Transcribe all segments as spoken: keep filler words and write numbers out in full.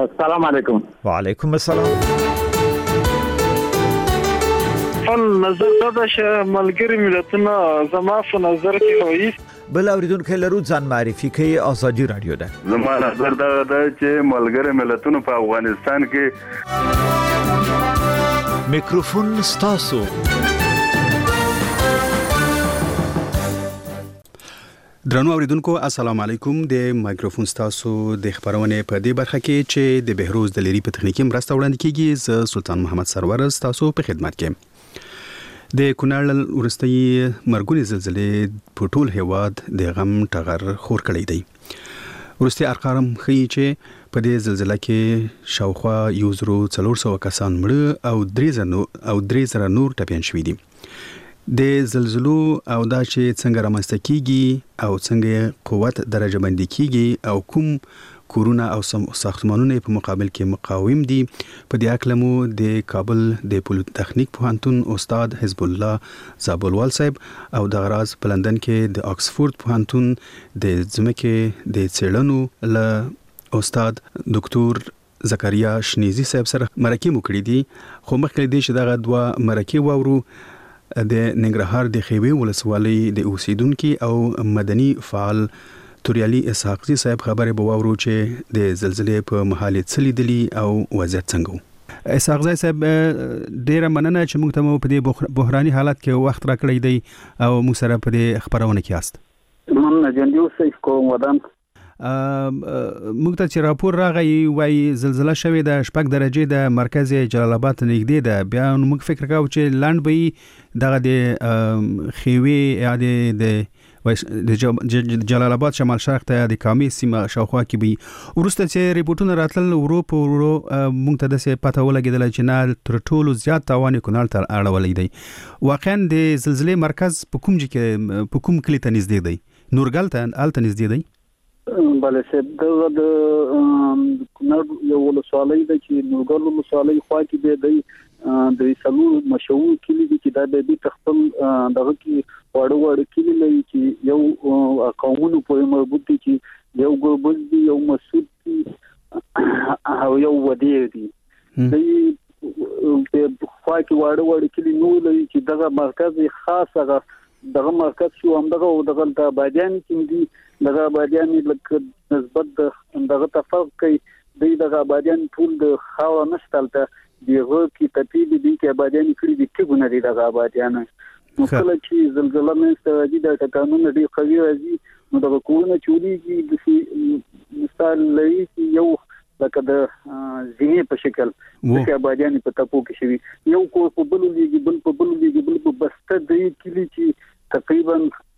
السلام علیکم. وعلیکم السلام. فل نظر دا چې ملګری ملتونه زما په نظر کې وایي بل اوریدونکو لرو ځان معرفي کوي. ازادي رادیو ده. زما نظر دا ده چې ملګری ملتونه په افغانستان کې میکروفون ستاسو. درنو اوریدونکو السلام علیکم. د مایکروفون ستاسو د خبرونه په دې برخه کې چې د بهروز د لری په تخنیکی مرسته وړاندې کیږي. ز سلطان محمد سرور ستاسو په خدمت کې. د کونړ ورستۍ مرګونی زلزلې په ټول هیواد د غم ټغر خور کړی دی. ورستۍ ارقام ښیي چې په دې زلزلې کې شاوخوا یو زرو څلور سوه کسان مړه او درې زره او درې زره نور ټپیان شوي دي. د زلزلو او دا چې څنګه رامنځته کیږي او څنګه قوت درجه بندي کیږي او کوم کورونه او ساختمانونه په مقابل کې مقاوم دي، په دې اړه مو د کابل د پولیټیکنیک پوهنتون استاد حزب الله زابلوال صاحب او د غراز په لندن کې د آکسفورد پوهنتون د ځمکې د څېړنو له استاد ډاکټر زکریا شنیزي صاحب سره مرکه مو کړې دي. خو مخکې دې چې دغه دوه مرکه واورو د ننګرهار د خیوي ولسوالۍ د اوسیدونکو او مدني فعال توریالي اسحاقزي صاحب خبره به واورو چې د زلزلې په محل څلې دلی او وضعیت څنګه و. اسحاقزي صاحب ډیره مننه چې موږ ته په دې بحراني حالت کې وخت راکړی دی او موږ سره په دې خبرونه کې یاست. مننه جنډیو صاحب کوم ودان. موږ ته چې راپور راغی وای زلزلہ شوې د شپږ درجه د مرکز جلال آباد نږدې ده. بیا موږ فکر کاوه چې لاند به دغه د خیوي یا د جلال آباد شمال شرق ته د کامې سیمه شاوخوا کې به ورسته چې ریپورتونه راتلل ورو په ورو موږ ته د پته ولګیدل چې نه تر ټولو زیات تاوان کونړ ته اړولې دی. واقعا د زلزلې مرکز په کوم ځای کې په کوم کلی ته نږدې دی؟ نورګل ته الته نږدې دی؟ بله صاحب دغه د کونړ یو ولسوالۍ ده چې نورګل ولسوالۍ خوا کې دی دی د څلور مشهور کلي دي چې دا د دې خپل دغه کې وړو وړو کلي لري چې یو قومونو پورې مربوط دي چې یو ګوربز دي یو مسعود دي او یو ودیر دي. د خوا کې وړو وړو کلي نو لري چې دغه مرکز خاص هغه دغه مرکز شو هم دغه دغه د بادیان کې دي. دغه بادیان لکه نسبت دغه تفرق کوي دی دغه بادیان ټول د خاور نشتلته دیغه کې تپیل دي کې بادیان کړي دي کې ګونه دي دغه بادیان. نو کله چې زلزلہ منځته راځي د ټکانونو ډېر قوي راځي نو دغه کورونه چوریږي د مثال لري یو لکه د زینې په شکل د بادیان په تپو کې شوی یو کور په بل لګي بل په بل لګي بل په بسته دی کلی چې تقریبا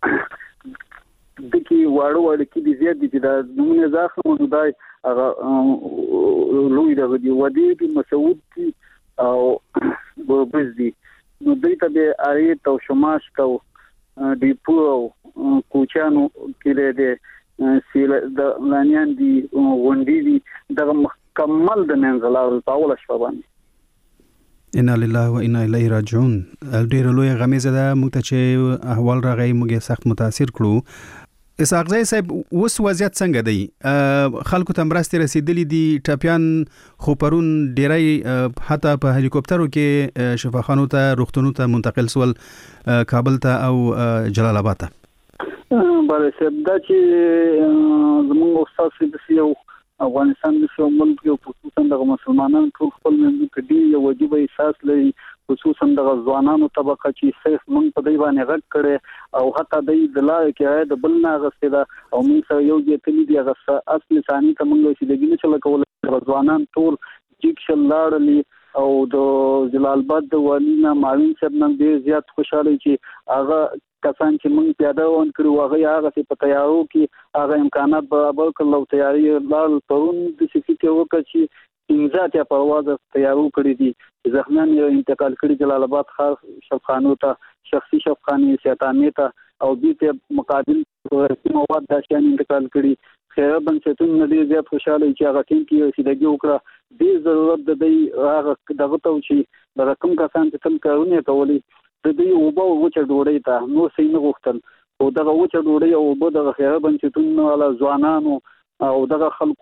دکی واړو واړو کې دي زیات دي دا نمونه ځاخه نو دای هغه لوی دغه دی ودی د مسعود دي او ګوربز دي. نو دوی ته د اړې تو شماش تو دی پو کوچانو کې د سیل د لانیان دي وندي دي دغه مکمل د منځلار په اول شپه باندې. ان لله و انا الیه راجعون. ډیر لوی غمیزه ده موږ ته چې احوال راغی موږ سخت متاثر کړو. اسحاقزي صاحب اوس وضعیت څنګه دی؟ خلکو ته مرستې رسیدلې دي؟ ټپیان خو پرون ډیری حتی په هلیکوپټرو کې شفاخانو ته روغتونونو ته منتقل سول کابل ته او جلال آباد ته. بله صاحب دا چې زموږ استاد د یو افغانستان د شو ملک یو خصوصا د مسلمانانو ټول خپل منځ کې دی یو واجب احساس لري خصوصا د ځوانانو طبقه چې صرف موږ په دی باندې غږ کړي او حتی د دلای کې د بل نه غسته دا او موږ سره یو ځای تللی دی هغه اصلي ثاني ته موږ چې دګینه چل کول ځوانان ټول جیکشل لاړلی او د جلال آباد د والینا معاون صاحب نن ډیر زیات خوشاله چې هغه کسان چې موږ پیاده ون کړو هغه هغه په تیارو کې هغه امکانات برابر کړل او تیاری لال پرون د شفیق وکړي چې انځات یا پرواز تیارو کړی دي. زخمیان یې انتقال کړي جلال آباد خاص شفخانو ته شخصي شفخانه سیاتانې ته او دې ته مقابل مواد داشان انتقال کړي. خیر بنچتون ندی زیات خوشاله چې هغه ټیم کې رسیدګي وکړه. دې ضرورت د دې هغه دغه ته چې د رقم کسان چې تم کارونه کولې د دې اوبو وچه ډوړې ته نو سین غوښتل او دغه وچه ډوړې او اوبو د خیر بنچتون والا ځوانانو او دغه خلکو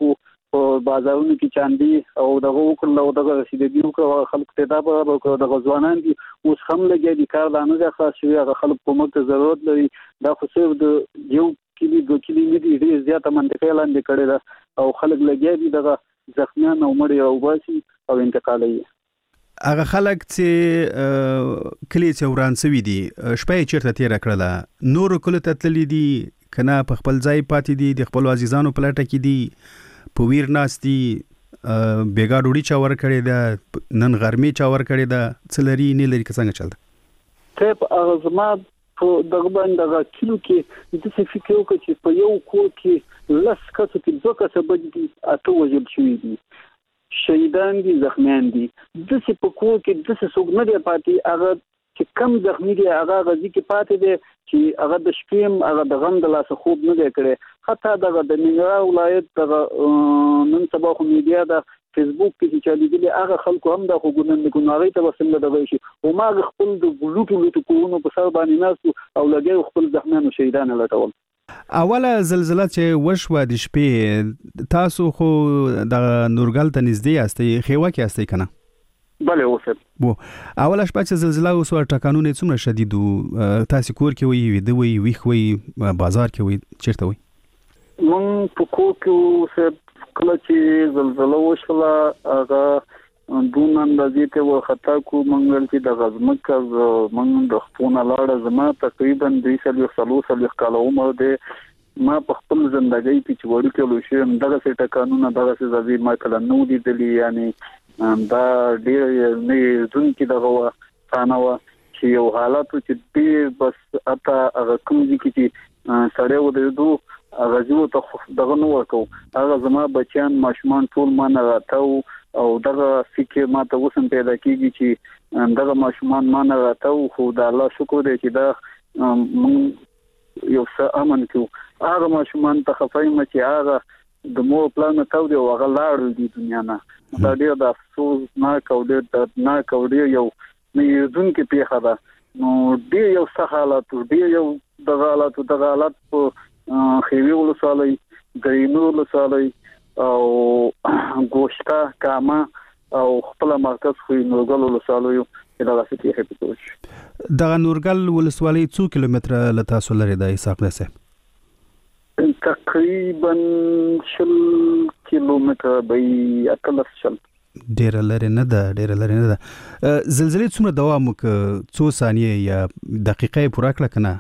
په بازارونو کې چاندي او دغه وکړل او دغه رسیدګي وکړه خلک ته دا به دغه ځوانان دي اوس هم لګي دي کار نه ده خاص شوی هغه خلک کومک ته ضرورت لري دا خو صرف د یو کلی دوه کلی نه دي ډېر زیاته منطقه لاندې کړي ده او خلک لګي دي دغه زخمیان او مړي او باسي او انتقالي هغه خلک چې کلی څو وران سوي دي شپې چیرته تیر کړله نور کله تتللی دي کنه په خپل ځای پاتې دي د خپل عزیزانو په لټه کې دي په ویر ناستي بیګا ډوډۍ چا ور کړې ده نن غرمې چا ور کړې ده څلري نه لري څنګه چلته ته ازما په دغه باندې دغه کلو کې د څه فکر وکړي چې په یو کور کې لس کسو کې دوه کسه بد دي اته وژل شوي دي شهیدان دي زخمیان دي د څه په کور کې د څه څوک نه دی پاتې هغه چې کم زخمی دي هغه غزي کې پاتې دي چې هغه د شپې هغه د غم د لاس خوب نه دی کړی حتی دغه د ننګرهار ولایت دغه نن سبا خو میډیا د فیسبوک کې چې لیدلي هغه خلکو هم د خوګونن د ګناغي ته وسنګ دغه شي او ما خپل د ګلوټو لټو کوونو په سر باندې ناس او لګي خپل زخمیانو شهیدان لټول اوله زلزلہ چې وشوه د شپې تاسو خو د نورګل ته نږدې یاستئ خیوه کې یاستئ کنه بله اوسه وو اوله شپه چې زلزلہ وسوه ټکانونه څومره شدید وو تاسو کور کې وی وی دوی ویخ وی بازار کې وی چیرته وی مون په کور کې اوسه کله چې زلزلہ وشوه هغه دون اندازې ته و خطا کو منګل چې د غزمک منګ د خپونه لاړه زما تقریبا دوه سل سلوسل کال عمر دی ما په خپل ژوندۍ کې چې وړو کې لوي شم دغه څه ټکانونه دغه څه ځوی ما کله نو دي دلی یعنی دا ډېر نه ځون کې دغه ثانوا چې یو حالت چې ډېر بس اته هغه کوم دي چې سړی و د دوه غزو ته دغه نو ورکو هغه زما بچیان ماشومان ټول ما نه راټو او دغه فکر ما ته وسم پیدا کیږي چې دغه ماشومان ما نه راټو خو د الله شکر دی چې دا یو څه امن کو هغه ماشومان ته خفایم چې هغه د مور پلان ته دی او هغه لاړ دی دنیا نه دا ډیر د افسوس نه کو ډیر نه کو ډیر یو نه ځون کې پیښه ده نو ډیر یو څه حالت ډیر یو د حالت د حالت په خیوی ولسوالۍ ګرینو ولسوالۍ او ګوشتا کاما او خپل مرکز خو نورګل ولسوالۍ د لاسه کې هپټوش د نورګل ولسوالۍ څو کیلومتره له تاسو لري د اسحاق نسه تقریبا شل کیلومتره به اتلس شل ډیر لري نه ده ډیر لري نه ده زلزلې څومره دوام وکړ څو ثانیې یا دقیقې پوره کړه کنه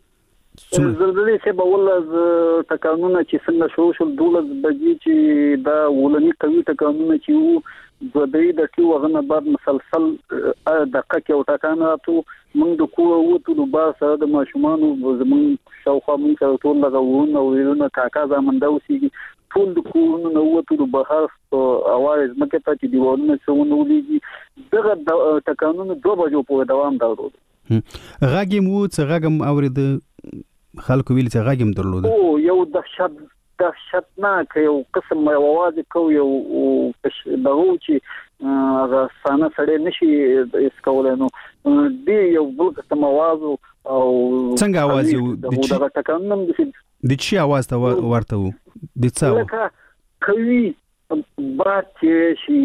زلزلې څه به ول ټکانونه چې څنګه شو شو دولت بجې چې دا ولني قوي ټکانونه چې وو د دې د ټیو غنه بعد مسلسل دقیقه کې او ټکان راتو موږ د کوه وته د با سره د ماشومان زمون شاوخوا موږ سره ټول لغوونه او ویلونه کاکا زمونږ اوسېږي ټول د کوه نو وته د بهر اواز مکه ته چې دیوالونه څونه ولېږي دغه ټکانونه دوه بجو په دوام درلود غاګم وو څه غاګم اورید خلکو ویل چې غاګم درلود او یو دهشت دهشتناک یو قسم یو आवाज کو یو دغه چې هغه سانه سړی نشي اس کولای نو دی یو بل قسم आवाज او څنګه आवाज یو دغه ټکانم د چی आवाज ته ورته وو د څه لکه کوي باد چې شي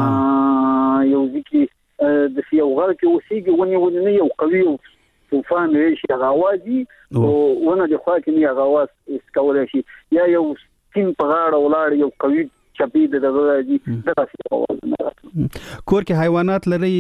یو ځکه د یو غر کې اوسېږي ونی ونی نه یو قوي طوفان شي هغه आवाज او ونه د خوا کې نه هغه आवाज اس کولای شي یا یو سپین په غاړه ولاړ یو قوي چپی د دغه راځي دغه आवाज نه کور کې حیوانات لري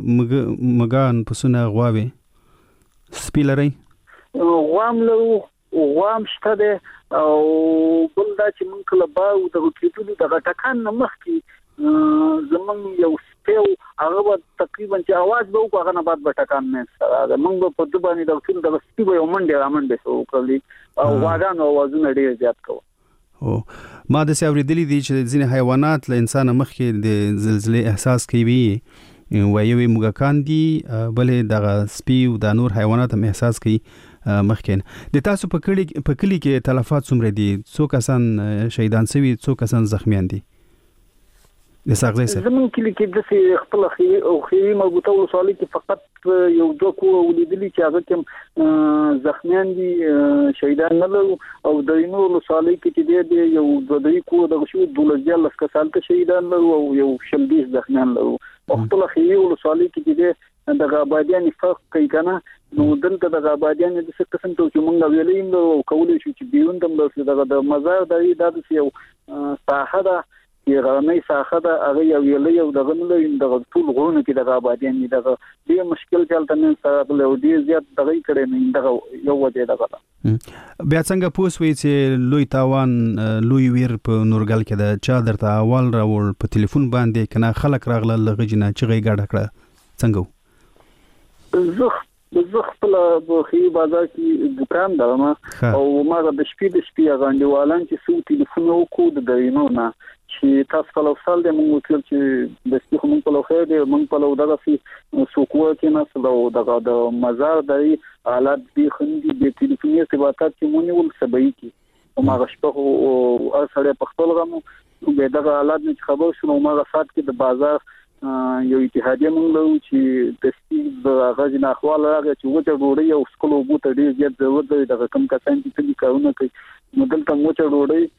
مګان پسونه غواوي سپی لري غوام له غوام شته ده او بل دا چې مونږ کله باو د کېدلو دغه ټکان نه مخکي زمون یو سپیو هغه تقریبا چې आवाज به وکړه نه بعد به ټکان نه سره مونږ په دې باندې د ټول د سپیو یو منډه رامنډه سو کړلی او واغان اوازونه ډیر زیات کوي او ما د ساوریدلې دي چې ځینې حیوانات له انسان مخکې د زلزلې احساس کوي وایي موږکان دي بلې د سپي او د نور حیوانات هم احساس کوي مخکې د تاسو په کلی په کلی کې تلفات څومره دي څو کسان شهیدان شوي څو کسان زخمیان دي د ساغزي سره زمون کلی کې د سي خپل خي او خي مربوطه ولسوالۍ کې فقط یو دوه کو ولیدلې چې هغه کوم زخمیان دي شهیدان نه لرو او د نور ولسوالۍ کې چې یو دوه دوی کو د شو دولجه لسکه سال ته شهیدان لرو او یو شلبیس زخمیان لرو او خپل خي ولسوالۍ کې چې د غابادیان فرق کوي کنه نو دلته د غابادیان د څه قسم ته چې مونږ ویلې نو کولای شو چې بیون دم د مزار د دې د یو ساحه ده ایرانی ساحه ده هغه یو ویلې یو دغه نه د ټول غوونه کې د غابادیان دغه ډیر مشکل چلته نه سره له دې زیات دغه کړي نه دغه یو وجه دغه بیا څنګه پوسوي چې لوی تاوان لوی ویر په نورګل کې د چا درته اول راول په ټلیفون باندې کنه خلک راغله لغجنه چغې gaډه کړه څنګه زه زه خپل په بازار کې دکان درم او ما د شپې د شپې غانډیوالان چې سو ټلیفون وکړ د دینو نه چې تاسو په لوسال د موږ وکړ چې د سپیخ موږ په لوخه دی موږ په لو دغه سي سوکو کې نه سلو دغه د مزار د حالات دي خندي د ټلیفوني ارتباطات چې مونږ ول سبای کی او ما غشپه او ارسله په خپل غمو به دغه حالات نه خبر شنو ما غفات کې د بازار یو اتحادیه موږ له چې د سپیخ د غږ نه احوال راغی چې وته ډوړی او سکلو بوته ډیر زیات ضرورت دی دغه کم کسان چې دې کارونه کوي مدل ته موچ ډوړی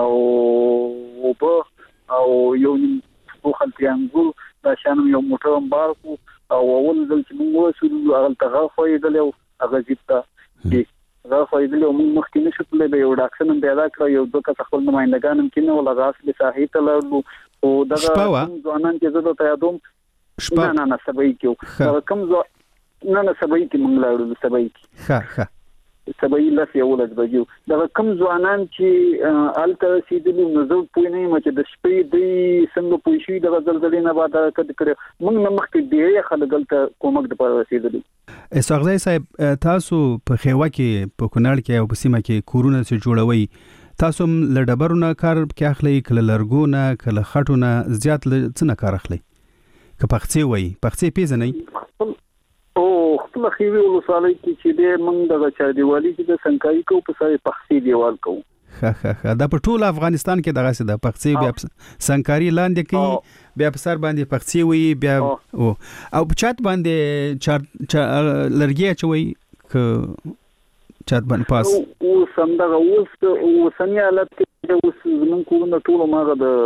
او په او یو په خلتيانګو دا شانو یو موټر امبارکو او اول ځل چې موږ وسو هغه ته غوښوي او هغه جیتا چې غوښوي او موږ مخکې نشو تللی به یو ډاکټر پیدا کړ یو دوه کس خپل نمائندګان هم کینه ولا غاس به ساحې ته لرلو او دغه ځوانان چې زه ته یادوم نه نه نه سبای کېو دا کوم ځو نه نه سبای کې موږ لاړو سبای کې ها ها سبای لاس یو ولز بجو دا کوم ځوانان چې الته رسیدلي نو زه پوه نه یم چې د شپې د څنګه پوه شي د زلزلې نه بعد کډ کړ موږ نه مخکې ډیر خلک دلته کومک د پر رسیدلي اساغزي صاحب تاسو په خیوه کې په کونړ کې او په سیمه کې کورونه څه جوړوي تاسو لډبرونه کار کې اخلي کله لرګونه کله خټونه زیات څه نه کار اخلي که پخڅې وای پخڅې پیژنې او خپل خيوي ولسوالۍ کې چې د موږ د چا دیوالي کې د سنکاري کو په سره پخڅې دیوال کو ها ها ها دا په ټول افغانستان کې دغه څه د پخڅې بیا سنکاري لاندې کوي بیا په سر باندې پخڅې وي بیا او او په چات باندې چار لرګي چوي ک چات باندې پاس او سمدغه اوس او سنیالت کې اوس زمون کوونه ټول ماغه د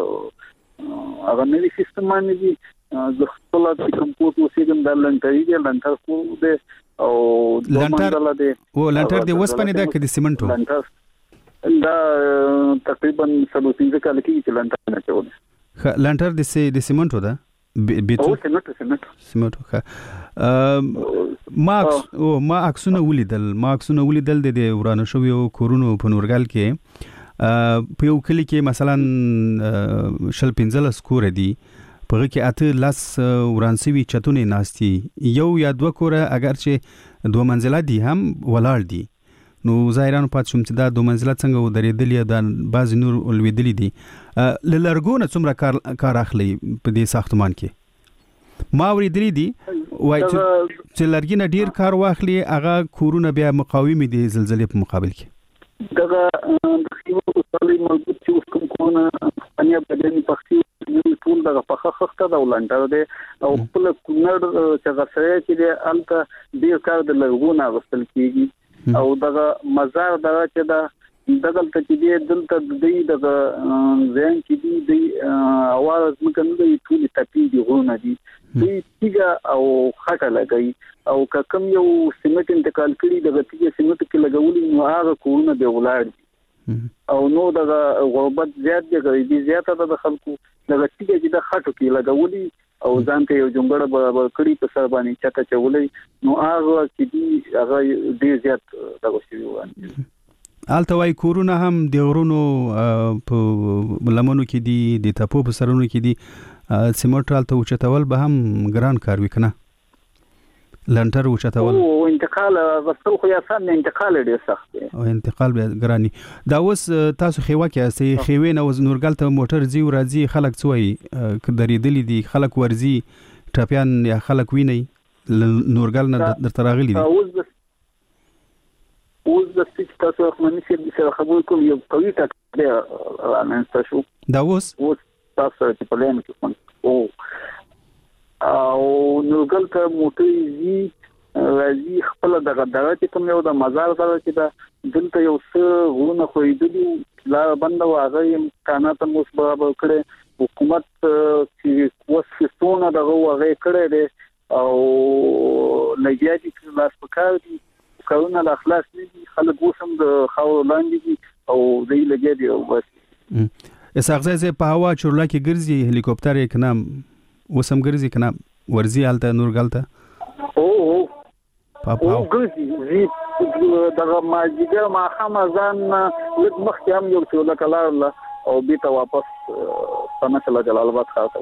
هغه نوی سیستم باندې د خپل د کمپیوټر وسیدم د لنټری دی لنټر کو دی او لنټر دی او لنټر دی وسپنه د کې د سیمنټو لنټر دا تقریبا څلور کال کې چې لنټر نه چول لنټر د سي د سیمنټو دا بیتو او سیمنټو سیمنټو سیمنټو ښه ماکس او ما اکسونه ولیدل ما اکسونه ولیدل د ورانه شو یو کورونو په نورګل کې په یو کلی کې مثلا شل پنځل سکور دی په کې اته لاس ورانسوي چتونه ناشتي یو یا دوه کوره اگر چې دوه منزله دي هم ولاړ دي نو ظاهرانو پات شوم چې دا دوه منزله څنګه ودرېدلې دا بعض نور ولویدلې دي لرګونه څومره کار کار اخلي په دې ساختمان کې ما ورېدلې دي وای چې لرګینه ډیر کار واخلي هغه کورونه بیا مقاومي دي زلزلې په مقابل کې دغه د خیوه وسلې مربوط چې کوم کورونه پنیا بدن پختی ټول دغه پخه خخته د ولنټر دی او خپل کونړ چې غسرې چې دی الته ډیر کار د لرګونه غسل کیږي او دغه مزار دغه چې دا دغه ته چې دی دلته د دې دغه ځین چې دی د اواز مکنه دی ټول تپی دی غونه دی دی تیګه او خټه لګي او کوم یو سیمټ انتقال کړي دغه تیګه سیمټ کې لګولې نو هغه کورونه دی ولاړ او نو دغه غربت زیات دی غوړي زیاته د خلکو دغه تیګه چې د خټو کې لګولې او ځان ته یو جونګړه برابر کړي په سر باندې چته چولې نو هغه چې دی هغه ډیر زیات دغه شی وانه التوای کورونه هم د غرونو په لمنو کې دي د تپو په سرونو کې دي سیمټ الته وچتول به هم ګران کار وکنه لنټر وچتول او انتقال غسل خو یا سم انتقال ډیر سخت دی او انتقال به ګرانی دا اوس تاسو خیوه کې سي خیوه نو نورګل ته موټر زی ورځي خلک څوي کډریدلې دي خلک ورزي ټاپیان یا خلک ویني نورګل نه در تراغلي دي اوس د سټ تاسو خمنې سره سره خبرې کوم یو قوي ټاکل رانسته شو دا اوس اوس تاسو چې په لین کې او او نورګل ته موټي زی راځي خپل دغه دغه چې کوم یو د مزار دغه چې دا دلته یو څه غوونه خوېدلی لا بند واغې امکانات مو برابر کړي حکومت چې وسونه دغه واغې کړي دي او لګیاږي چې لاس پکار دي کارونه لا خلاص نه دي خلک وسم د خاور لاندې دي او دوی لګیږي او بس اساغزه زه په هوا چورلا کې ګرځي هلیکوپټر یې کنه وسم ګرځي کنه ورزي حالته نورګلته او او پاپا او ګرځي زی دغه ماجیګر ما خمزان لږ مخکې هم یو څه لکلار او بیت واپس سمسله جلال آباد خاطر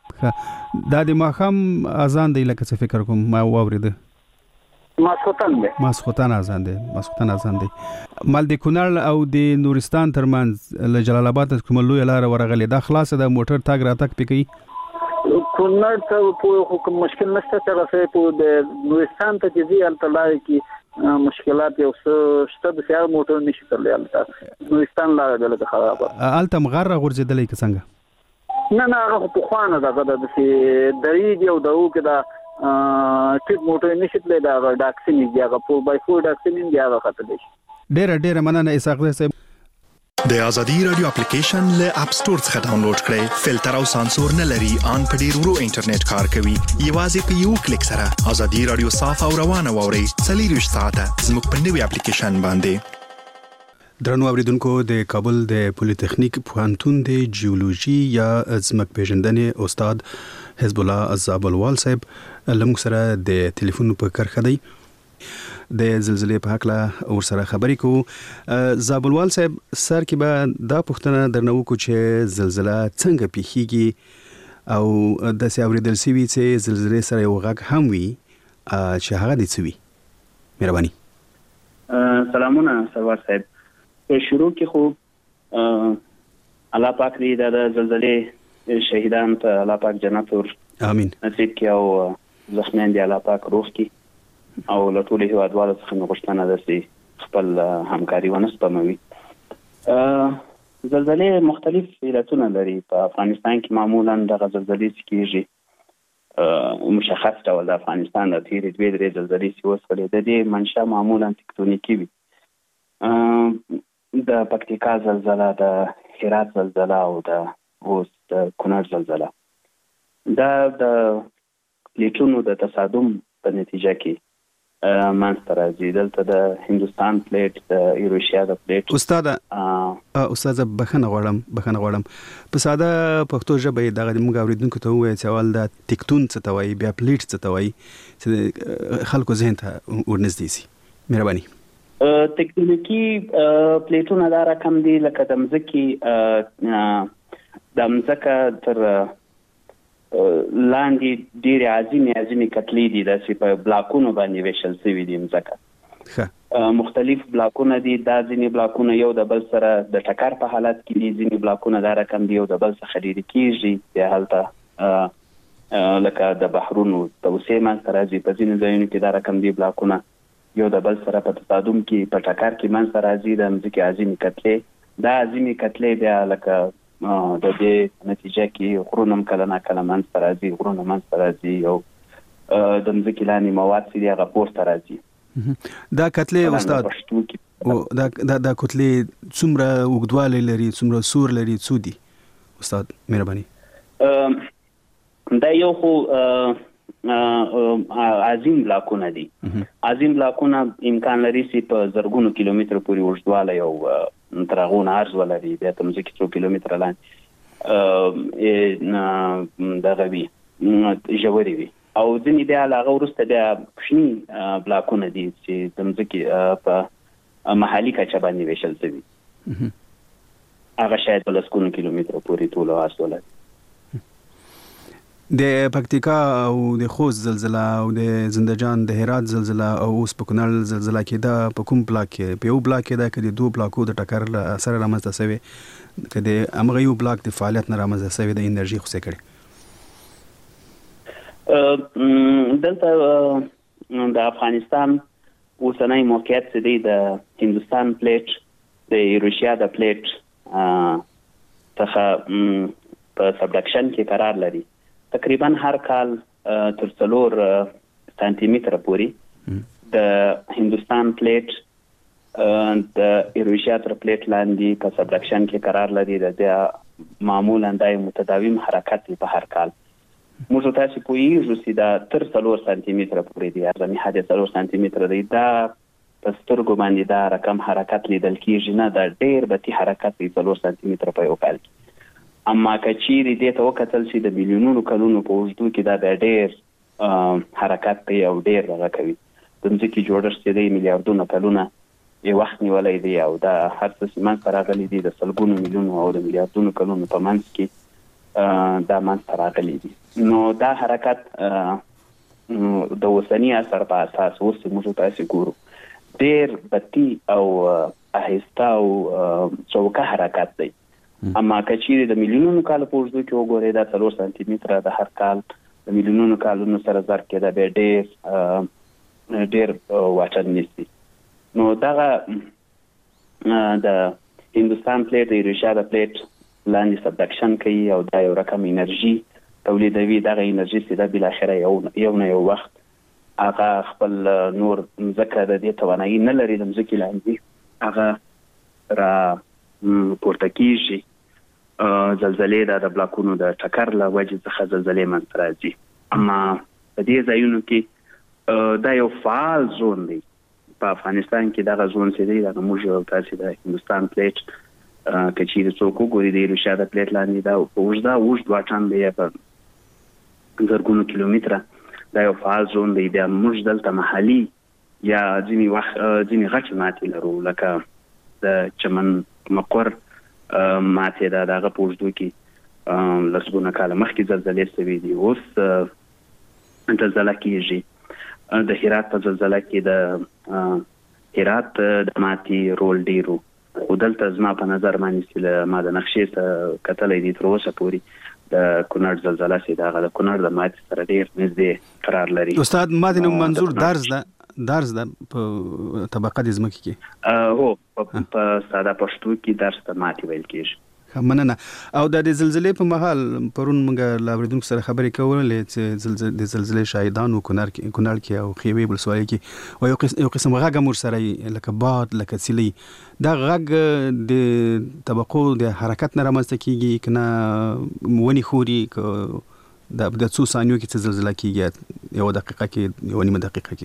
دا د ماخام اذان دی لکه څه فکر کوم ما واورید ماسختن دی ماسختن اذان دی ماسختن اذان دی مال د کونړ او د نورستان ترمنځ له جلال آباد کوم لوی لار ورغلی دا خلاصه د موټر تاګ راتګ پکې کونړ ته په کوم مشکل نشته چې راځي په د نورستان ته چې ځي الته لای کې مشکلات یو څه شته د سیار موټر نشي ترلای الته نورستان لار دلته خراب الته مغره غورځیدلې کې څنګه نه نه هغه په خوانه دغه د درې دی او دغه کې دا ټیپ موټر نشي تللی دا ډاکسین دی هغه په بای فور ډاکسین دی هغه خطر دی ډېر ډېر مننه اساقزه صاحب د ازادي رادیو اپلیکیشن له اپ سٹور څخه ډاونلوډ کړئ فلټر او سانسور نه لري ان په ډیر ورو انټرنیټ کار کوي یوازې په یو کلیک سره ازادي رادیو صاف او روانه ووري څلور ساعته زموږ په نوي اپلیکیشن باندې درنو اوریدونکو د کابل د پولیټیکنیک پوهنتون د جیولوژي یا ځمک پیژندنې استاد حزب الله زابلوال صاحب لمغ سره د ټلیفون په کرخه دی د زلزلې په حق له ور سره خبرې کو زابلوال صاحب سر کې به دا پوښتنه درنو کو چې زلزلہ څنګه پیخیږي او د سیاوریدل سوي چې زلزلې سره یو غږ هم وي چې هغه دي څه وي مهرباني سلامونه سروار صاحب په شروع کې خو الله پاک دې د زلزلې شهیدان ته الله پاک جنت ور امين نصیب کړي او زخمیان دې الله پاک روغ کړي او له ټولو هیوادوالو څخه مې غوښتنه ده چې خپل همکاري ونه سپموي. زلزلې مختلف علتونه لري. په افغانستان کې معمولا دغه زلزلې چې کېږي مشخص ډول د افغانستان د تېرې دوې درې زلزلې چې وسولې د دې منشا معمولا تکتونیکي وي. د پکتیکا زلزله، د هرات زلزله او د اوس د کونړ زلزله دا د پلیټونو د تصادم په نتیجه کې منځته راځي. دلته د هندوستان پلیټ، د ایروشیا د پلیټ. استاد استاد بخښنه غواړم بخښنه غواړم په ساده پښتو ژبه دغه موږ اوریدونکو ته ووایي چې اول د تکتون څه ته وایي، بیا پلیټ څه ته وایي چې خلکو ذهن ته ورنږدې شي. مهرباني. تکتونیکي پلیټونه دا رقم دي لکه د مځکې د مځکه تر لاندې ډېرې عظیمې عظیمې کتلې دي، داسې په بلاکونو باندې ویشل شوي دي مځکه. مختلف بلاکونه دي. دا ځینې بلاکونه یو د بل سره د ټکر په حالت کې دي، ځینې بلاکونه دا رقم دي یو د بل څخه ډېرې کېږي، بیا هلته لکه د بحرونو توسعې منځته راځي. په ځینې ځایونو کې دا رقم دي بلاکونه یو د بل سره په تصادم کې په ټکر کې منځته راځي. د مځکې عظیمې کتلې، دا عظیمې کتلې بیا لکه د دې نتیجه کې غرونه هم کله ناکله منځته راځي، غرونه منځته راځي او د مځکې لاندې مواد چې دي هغه پورته راځي. دا کتلې استاد دا دا کتلې څومره اوږدوالی لري، څومره سور لري، څو دي استاد؟ مهرباني. دا یو خو عظیم بلاکونه دي. عظیم بلاکونه امکان لري چې په زرګونو کیلومتر پورې اوږدوالی او تر هغو نه عرض ولري، بیا د مځکې څو کیلومتره لاندې دغه وي، ژورې وي. او ځینې بیا له هغه وروسته بیا کوچني بلاکونه دي چې د مځکې په محلي کچه باندې ویشل شوي، هغه شاید په لسګونو کیلومتره پورې طول او عرض ولري. د پکتیکا او د خوست زلزلہ او د زندجان د هرات زلزلہ او اوس په کونړ زلزلہ کې دا په کوم بلاک کې؟ په یو بلاک کې دا کې د دوه بلاکو د ټکر سره رامنځته شوی، که د همغه یو بلاک د فعالیت نه رامنځته شوی د انرژي خوسې کړي؟ دلته د افغانستان اوسنی موقعیت چې دی د هندوستان پلیټ، د ایروشیا د پلیټ څخه په سبډکشن کې قرار لري تقریبا هر کال تر څلور سانتي متره پورې د هندوستان پلیټ د ایرویشیا تر پلیټ لاندې په سبډکشن کې قرار لري د معمولا د متداوم حرکت په هر کال موږ تاسو پوهیږو چې دا تر څلور سانتي متره پورې دی ارزمي حد څلور سانتي متره دی دا په سترګو باندې دا رقم حرکت لیدل کېږي نه دا ډېر بتی حرکت دی څلور سانتي متره په یو کال کې اما کچيري دې ته وکتل چې د میلیونونو کلونو په اوږدو کې دا ډېر حرکت کوي او ډېر هغه کوي د ځمکې جوړښت دی میلیارډونه کلونه یو وخت نیولای دی او دا هر څه چې منځ ته راغلي دي د سلګونو میلیونو او د میلیارډونو کلونو په منځ کې دا منځ ته راغلي دي نو دا حرکت د اوسني اثر په اساس اوس موږ تاسو ګورو ډېر بتی او آهسته او چوکه حرکت دی اما کچيري د میلیونونو کال په اوږدو کې وګورئ دا څلور سانتي متره د هر کال د میلیونونو کالونو سره ضرب کې دا به ډېر ډېر واټن نیسي نو دغه د هندوستان پلیټ د ایرویشیا د پلیټ لاندې سبډکشن کوي او دا یو رقم انرژي تولیدوي دغه انرژي چې دا بل اخره یو یو نه یو وخت هغه خپل نور ځکه د دې توانایي نه لري د ځکه لاندې هغه را پورته کیږي زلزلې د بلاکونو د ټکر له وجې څخه زلزلې منځته راځي اما په دې ځایونو کې دا یو فعال زون دی په افغانستان کې دغه زون چې دی دغه موږ او تاسو د هندوستان پلیټ کچيري څوک وګوري د ایرویشیا د پلیټ لاندې دا اوږده اوږد واټن دی په زرګونو کیلومتره دا یو فعال زون دی بیا موږ دلته محلي یا ځینې وخت ځینې غټ ماتې لرو لکه د چمن مقر ماتې دا دغه په اوږدو کې لسګونه کاله مخکې زلزلې شوې دي اوس زلزله کېږي د هرات په زلزله کې د هرات د ماتې رول ډیرو خو دلته زما په نظر باندې چې ما د نقشې څخه کتلې دي تر اوسه پورې د کونړ زلزله چې دغه د کونړ د ماتې سره ډیر نږدې قرار لري استاد ماتې نو منظور درز ده درز ده په طبقه د ځمکې کې هو په ساده پښتو کې درز ته ماتې ویل کېږي مننه او د زلزلې په مهال پرون موږ لا اوریدونکو سره خبرې کولې چې زلزلې د زلزلې شاهدانو کونړ کې کونړ کې او خیوي ولسوالۍ کې او یو قسم غږ مور سره لکه باد لکه سیلي دا غږ د طبقو د حرکت نه رامنځته کیږي کنه ونی خوري د د څو ثانیو کې زلزلہ کیږي یو دقیقه کې یو نیمه دقیقه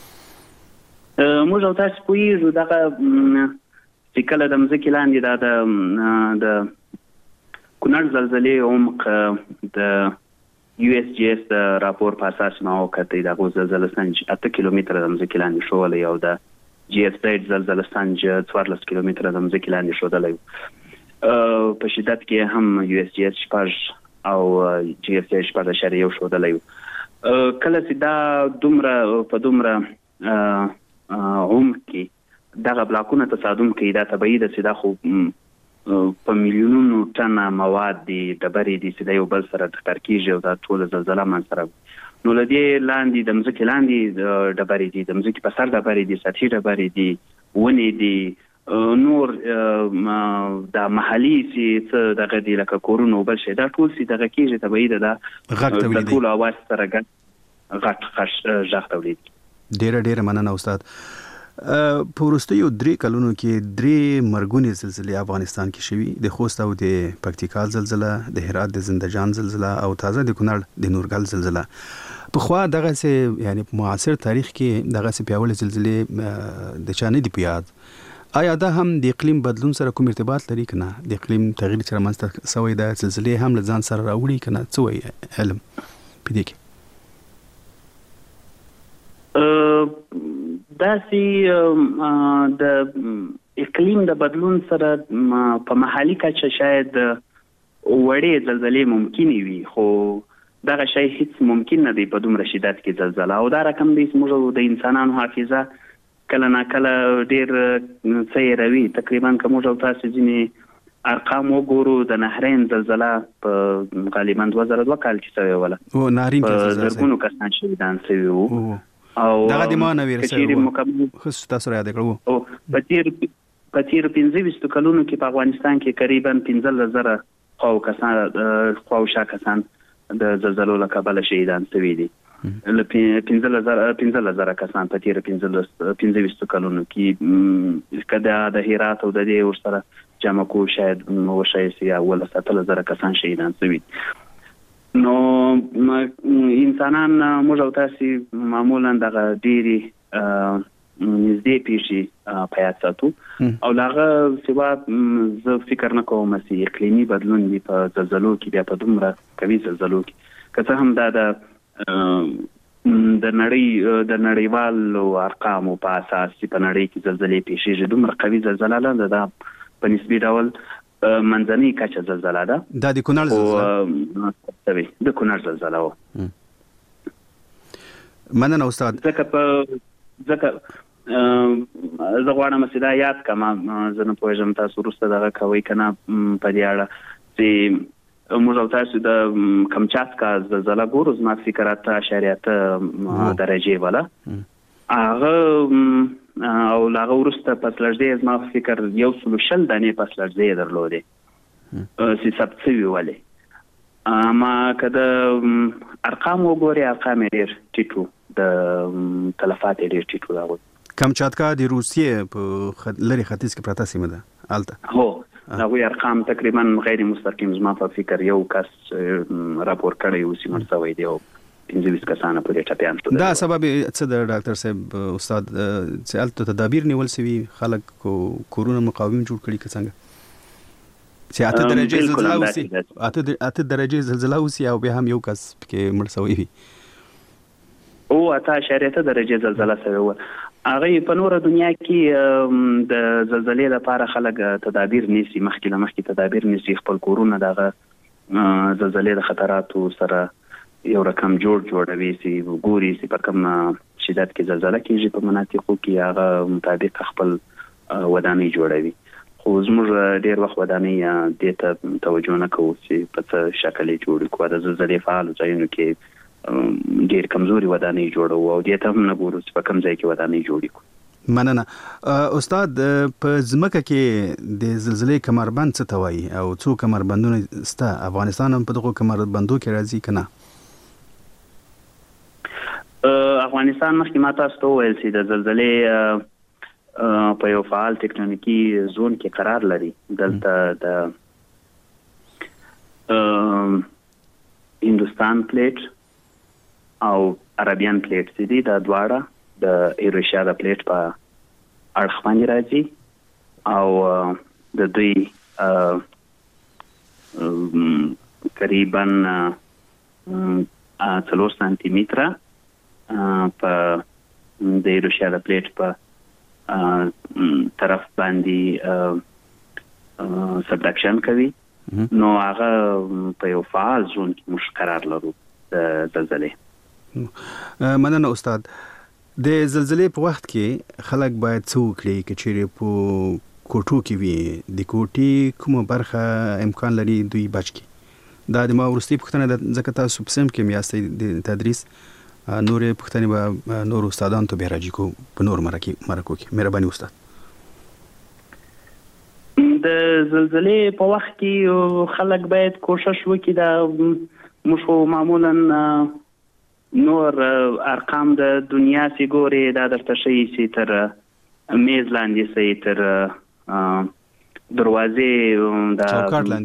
کې موږ تاسو پوهیږو دغه چې کله د مځکې لاندې دا د د کونړ زلزلې عمق د یو اس جی اس د راپور په اساس ما وکړی دا زلزلې سنج اته کیلومتره د مځکې لاندې شولې او د جی اس ایټ زلزلې سنج څوارلس کیلومتره د مځکې لاندې شولې په شدت کې هم یو اس جی اس شپږ او جی اس ایټ شپږ اشاریه یو شولې کله چې دا دومره په دومره عمق کې دغه بلاکونه تصادم کوي دا طبيعي ده چې دا خو په میلیونونو ټنه مواد دي ډبرې دي چې د یو بل سره ټکر کیږي او دا ټول زلزلہ منځته راځي نو لدی لاندې د مځکې لاندې ډبرې دي د مځکې په سر ډبرې دي سطحي ډبرې دي ونې دي نور د محلي چې دغه دي لکه کورونو بل شي دا ټول چې دغه کیږي طبيعي ده دا د ټول اواز سره غټ غټ خش ځخ تولید ډېر ډېر مننه استاد په وروستیو درې کلونو کې درې مرګونې زلزلې افغانستان کې شوي د خوست او د پکتیکا زلزله د هرات د زندجان زلزله او تازه د کونړ د نورګل زلزله په خوا دغه سه یعنی په معاصر تاریخ کې دغه سه پیاوړې زلزلې د چانه دی پیاد آیا دا هم د اقلیم بدلون سره کوم ارتباط لري کنه د اقلیم تغییر سره منځته سوی د زلزلې هم لزان سره راوړي کنه څه وایي علم پدې کې داسې د اقلیم د بدلون سره په محلي کچه شاید وړې زلزلې ممکنې وي خو دغه شی هیڅ ممکن نه دی په دومره شدت کې زلزلہ او دا رقم دی موږ د انسانانو حافظه کله نه کله ډیر سیروي تقریبا کوم او تاسو ځینې ارقام وګورو د نهرین زلزلہ په غالبا دوه زره دوه کال کې شوی ولا او نهرین کې زلزلہ کسان شهیدان شوي وو او دغه د مانه ورسره خو تاسو را یاد کړو او په تیر په تیر پنځه ویشت کلونو کې په افغانستان کې تقریبا پنځه زره خو کسان خو شا کسان د زلزلو له کبله شهیدان شوي دي. له پنځه زره کسان په تیر پنځه ویشت کلونو کې کدا د هرات او د دې ورسره جمع کو شاید وشي سي اول ستل زره کسان شهیدان شوي. نو انسانان موږ او تاسو معمولا دغه ډيري نږدې پیښې په یاد ساتو او هغه سبا زه فکر نه کوم چې اقلیمي بدلون دی په زلزلو کې بیا په دومره قوي زلزلو کې که څه هم دا د د نړۍ د نړیوالو ارقامو په اساس چې په نړۍ کې زلزلې پیښیږي دومره قوي زلزله نه ده په نسبي ډول منځنۍ کچه زلزله ده. دا د کونړ زلزله د کونړ زلزله و. مننه استاد. ځکه په ځکه زه غواړم چې دا یاد کما زه نه پوهېږم تاسو وروسته دغه کوئ که نه په دې اړه چې موږ او تاسو د کمچاتکا زلزله ګورو زما فکر اته اعشاریه اته درجې والا هغه او هغه وروسته پس لړزې زما فکر یو سلو شل دانې پس لړزې درلودې چې ثبت شوي ولې. اما که د ارقام وګورې ارقام یې ډېر ټیټ وو د تلفات یې ډېر ټیټ وو د هغوی. کمچاتکا د روسیې په لرې ختیځ کې پرته سیمه ده هلته. هو د هغوی ارقام تقریبا غیر مستقیم زما په فکر یو کس راپور کړی و چې مړ شوی دی او پنځه ویشت کسانه پورې ټپیان شول. دا سبب څه د ډاکټر صاحب استاد چې هلته تدابیر نیول شوي خلک کورونه مقاوم جوړ کړي که څنګه چې اته درجې زلزله وسي اته درجې زلزله وسي او بیا هم یو کس پکې مړ شوی وي او اته اعشاریه اته درجې زلزله شوې وه. هغه په نوره دنیا کې د زلزلې لپاره خلک تدابیر نیسي مخکې له مخکې تدابیر نیسي خپل کورونه دغه زلزلې د خطراتو سره یو رقم جوړ جوړوي چې ګوري چې په کوم شدت کې زلزله کېږي په مناطقو کې هغه مطابق خپل ودانۍ جوړوي. خو زموږ ډېر وخت ودانۍ دې ته توجه نه کوو چې په څه شکل یې جوړ کړو. د زلزلې فعالو ځایونو کې ډېر کمزوري ودانۍ جوړو او دې ته هم نه ګورو چې په کوم ځای کې ودانۍ جوړې کړو. مننه استاد. په ځمکه کې د زلزلې کمربند څه ته وایي او څو کمربندونه شته؟ افغانستان هم په دغو کمربندو کې راځي که نه؟ افغانستان مخکې ما تاسو ته وویل چې د زلزلې په یو فعال ټیکټونیکي زون کې قرار لري. دلته د هندوستان پلیټ او عربیان پلیټ چې دي دا دواړه د ایروشیا د پلیټ په اړخ باندې راځي او د دوی تقریبا څلور سانتي متره په د ایروشیا د پلیټ په طرف باندې سبډکشن کوي. نو هغه په یو فعال زون کې موږ قرار لرو د زلزلې. مننه استاد. د زلزلې په وخت کې خلک باید څه وکړي که چیرې په کوټو کې وي؟ د کوټې کومه برخه امکان لري دوی بچ کړي؟ دا د ما وروستۍ پوښتنه ده ځکه تاسو په سم کې یاستئ د تدریس نورې پوښتنې به نور استادانو ته بیا راجع کوو په نور مرکو کې. مهرباني استاد. د زلزلې په وخت کې خلک باید کوشش وکړي دا موږ معمولا نور ارقام د دنیا سي ګوري دا درته شي چې تر میز لاندې سي تر دروازې دا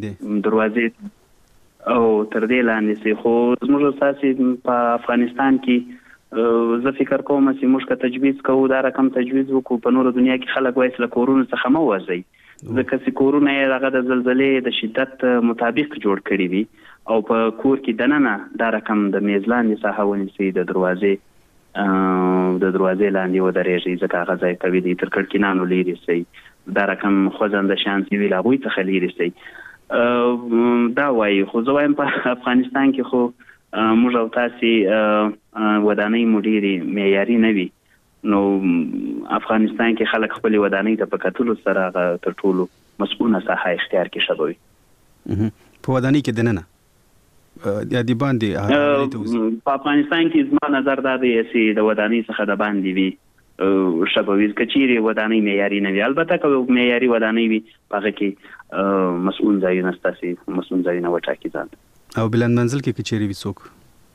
دروازې او تر دې لاندې سي. خو زموږ اساسي په افغانستان کې زه فکر کوم چې موږ که تجویز کوو دا رقم تجویز وکړو په نور دنیا کې خلک وایي له کورونو څخه مه وځئ ځکه چې کورونه یې هغه د زلزلې د شدت مطابق جوړ کړي وي او په کور کې دننه دا رقم د میز لاندې ساحه ونیسئ د دروازې د دروازې لاندې ودرېږئ ځکه هغه ځای قوي دی. تر کړکینانو لیرې سئ دا رقم خوځنده شیان چې وي له هغوی څخه لیرې سئ. دا وایي خو زه وایم په افغانستان کې خو موږ او تاسې ودانۍ مو ډېرې معیاري نه وي. نو افغانستان کې خلک خپل ودانۍ ته په کتلو سره هغه تر ټولو مسؤونه ساحه اختیار کې شوی. په ودانۍ کې دننه یا د باندې په افغانستان کې زما نظر دا دی چې د ودانۍ څخه د باندې وي شبویز کچيري ودانۍ معیاري نه وي. البته که معیاري ودانۍ وي هغه کې مسؤل ځایونه ستاسي مسؤل ځایونه وټاکي ځان. او بلند منزل کې کچيري وي څوک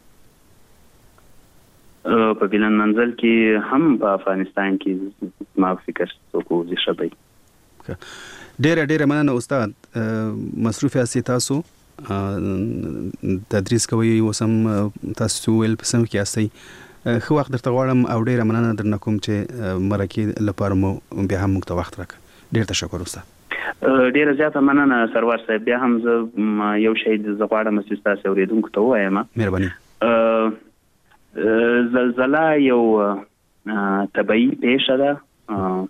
په بلند منزل کې هم په افغانستان کې ما فکر څوک وزي شبي. ډېر ډېر مننه استاد. مصروف یاست تاسو تدریس کوي وسم تاسو ول په سم کې یاستئ خو وخت درته غواړم او ډېر مننه درنه کوم چې مرکه لپاره مو بیا هم موږ ته وخت راک. ډېر تشکر استاد. ډېر زیاته مننه سرور صاحب. بیا هم زه یو شی د غواړم چې تاسو اوریدونکو ته وایم. مهرباني. زلزلہ یو طبيعي پیښه ده.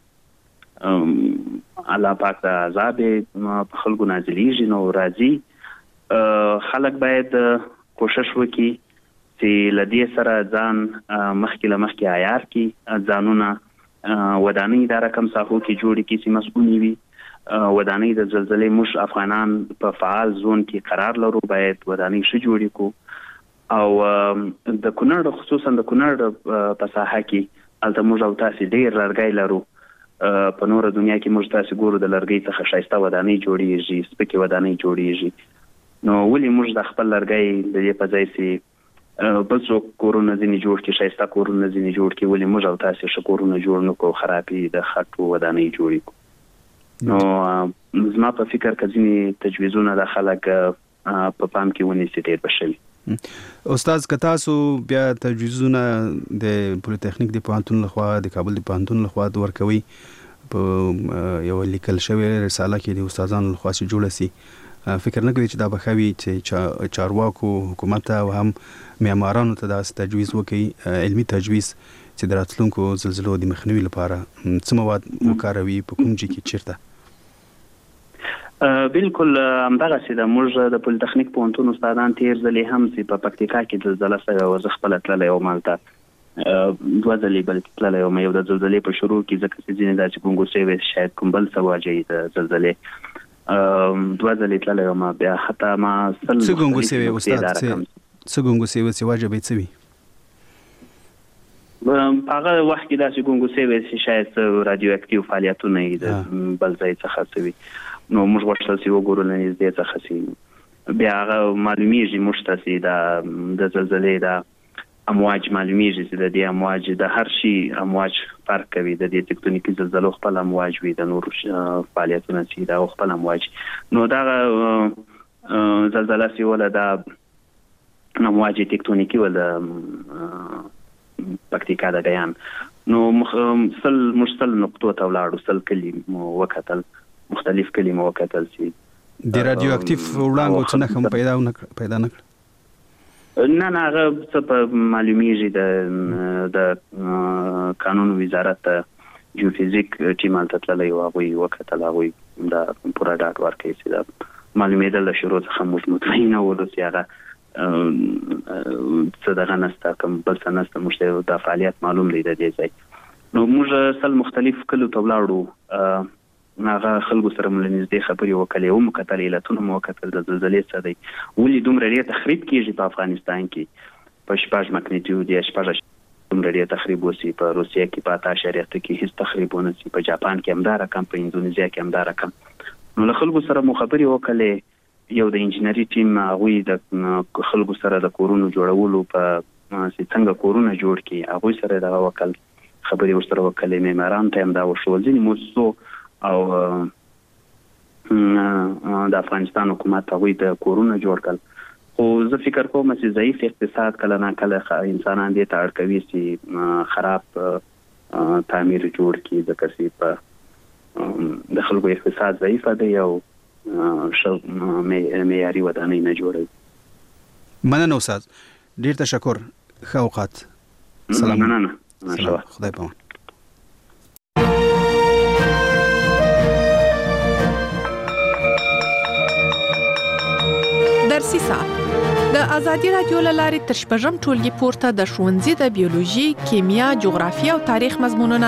الله پاک د عذاب په خلکو نازلېږي نو راځي. خلک باید کوشش وکړي چې لدې سره ځان مخکې له مخکې عیار کړي. ځانونه ودانۍ د رقم ساحو کې جوړ کړي چې مسؤل وي. ودانۍ د زلزلې موږ افغانان په فعال زون کې قرار لرو. باید ودانۍ ښه جوړې کړو. او د کونړ خصوصا د کونړ په ساحه کې الته موږ او تاسو ډېر لرګي لرو. په نور دنیا کې موږ تاسو ګورو د لرګي څخه شایسته ودانۍ جوړیږي سپکې ودانۍ جوړیږي. نو ولې موږ د خپل لرګي د دې په ځای سي بل څوک کورونه ځینې جوړ کړي شایسته کورونه ځینې جوړ کړي ولې موږ او تاسو ښه کورونه جوړ نه کوو خرابې د خټو ودانۍ جوړې کوو. نو زما په فکر کې ځینې تجویزونه د خلک په پام کې ونیسي ډېر بشوي. استاد که تاسو بیا تجویزونه د پولیټیکنیک د پوهنتون لخوا د کابل د پوهنتون لخوا ورکوي په یو لیکل شوی رساله کې د استادانو لخوا چې جوړه سي فکر نه کوي چې دا بخوي چې چارواکو حکومت او هم معمارانو ته دا تجویز وکړي علمي تجویز چې د راتلونکو زلزلو د مخنیوي لپاره څه مواد وکاروي په کوم ځای کې چیرته. بالکل همدغه سي د موږ د پولیټیکنیک پوهنتون استادان تیر ځلې هم سي په پکتیکا کې زلزلہ سره وزخ خپل تللی او مالته دوه ځلې بل تللی او یو د زلزلې په شروع کې ځکه چې ځینې داسې ګونګو سوي شاید کوم بل څه واجهي د زلزلې دوه ځلې تللی او ما بیا حتی ما سل څه ګونګو سوي استاد څه ګونګو سوي چې واجبې څه وي هغه وخت کې داسې ګونګو سوي چې شاید رادیو اکټیو فعالیتونه یې د بل ځای څخه سوي. نو موږ ورته سی وګورو نه دې څخه سي بیا هغه معلومیږي موږ تاسو د د زلزلې د امواج معلومیږي چې د دې امواج د هر شي امواج فرق کوي. د دې تکتونیکي زلزلو خپل امواج وي د نور فعالیتونو چې دا خپل امواج. نو دا زلزلہ سی ولا د امواج تکتونیکي ولا پکتیکا د بیان. نو مخسل مشتل نقطو ته ولاړو سل کلمه وکتل مختلف کلمه وکتل سي د رادیو اکټیو وړانګو څخه هم پیدا نه پیدا نه نه نه هغه څه په معلومیږي د د قانون وزارت جیوفیزیک ټیم الته تللی او هغه وکتل هغه دا پورا ډاټ ورکړي چې دا معلومېدل د شروع څخه موږ مطمئنه وو چې هغه څه دغه نسته کوم بل څه نسته موږ د فعالیت معلوم دی د دې ځای. نو موږ سل مختلف کلو ته ولاړو هغه خلکو سره ملنځدې خبرې وکړې او مکتل علتونه مو وکتل د زلزلې څه دی ولې دومره ډېر تخریب کیږي په افغانستان کې په شپږ مګنیټیود یا شپږ دومره ډېر تخریب وسی په روسیه کې په اته اشاریه اته کې هیڅ تخریب ونه سي په جاپان کې هم دا رقم په اندونیزیا کې هم دا رقم. نو له خلکو سره مو خبرې وکړې یو د انجنیری ټیم هغوی د خلکو سره د کورونو جوړولو په څنګه کورونه جوړ کړي هغوی سره دغه وکړل خبرې ورسره وکړلې معمارانو ته هم دا وشول ځینې موسسو او د افغانستان حکومت هغوی د کورونه جوړ کړل. خو زه فکر کوم چې ضعیف اقتصاد کله نه کله انسانان دې ته اړ کوي چې خراب تعمیر جوړ کړي ځکه چې په د خلکو اقتصاد ضعیفه دی او ښه معیاري ودانۍ نه جوړوي. مننه استاد ډېر تشکر ښه اوقات. سلام. مننه خدای پامان. درسي ساعت د ازادي رادیو لارې تر شپږم ټولګي پورته د ښوونځي د بیولوژي، کیمیا، جغرافیه او تاریخ مضمونونه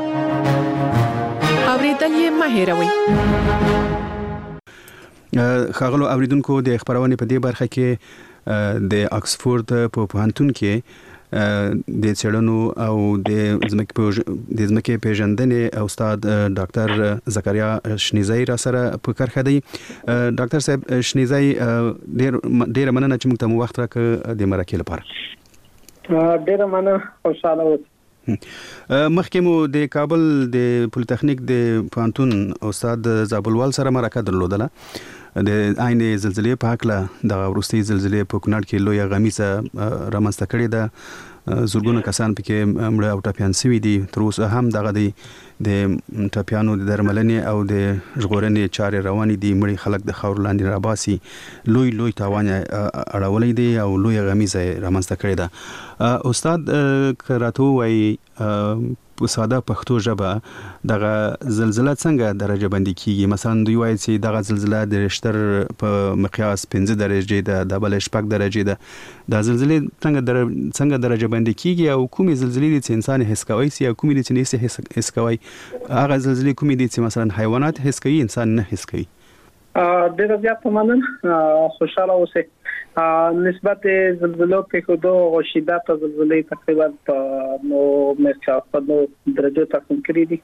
اوریدل یې مه هېروئ. ښاغلو اوریدونکو د خبرونه په دې برخه کې د آکسفورد په پوهنتون کې د څېړنو او د ځمکې د ځمکې پیژندنې استاد ډاکټر زکریا شنیزی را سره په کرخه دی. ډاکټر صاحب شنیزی ډېر ډېر مننه چې موږ ته وخت راکړ د مرکې لپاره. ډېر مننه، خوشاله اوسئ. مخکې مو د کابل د پولیټیکنیک د پوهنتون استاد زابلوال سره مرکه درلودله د عین زلزلې په حق د وروستي زلزلې په کونړ کې لوی غمیزه رامنځته کړې ده. زورګونه کسان پکې مړه او ټپيان شوي دي. تر اوسه هم دغه د ټپيانو د درملنې او د ژغورنې چارې روانې دي. مړي خلک د خاور لاندې راباسي. لوی لوی تاوان اړولې دي او لوی غمیزه رامنځته کړې ده. استاد کراته وایي په ساده پښتو ژبه دغه زلزلہ څنګه درجه بندي کیږي؟ مثلا دوی وایي چې دغه زلزلہ د رشتر په مقیاس پنځه درجه ده، د بل شپږ درجه ده. دا زلزلې څنګه در... څنګه درجه بندي کیږي او کومې زلزلې چې انسان حس کوي سي او کومې چې نه حس کوي؟ هغه زلزلې کومې دي چې مثلا حیوانات حس کوي انسان نه حس کوي؟ ډېر زیات مننه، خوشاله اوسئ. نسبت زلزلو په خودو او شدت زلزلې تقریبا نو مخکې په نو درجه تقسیم کړي دي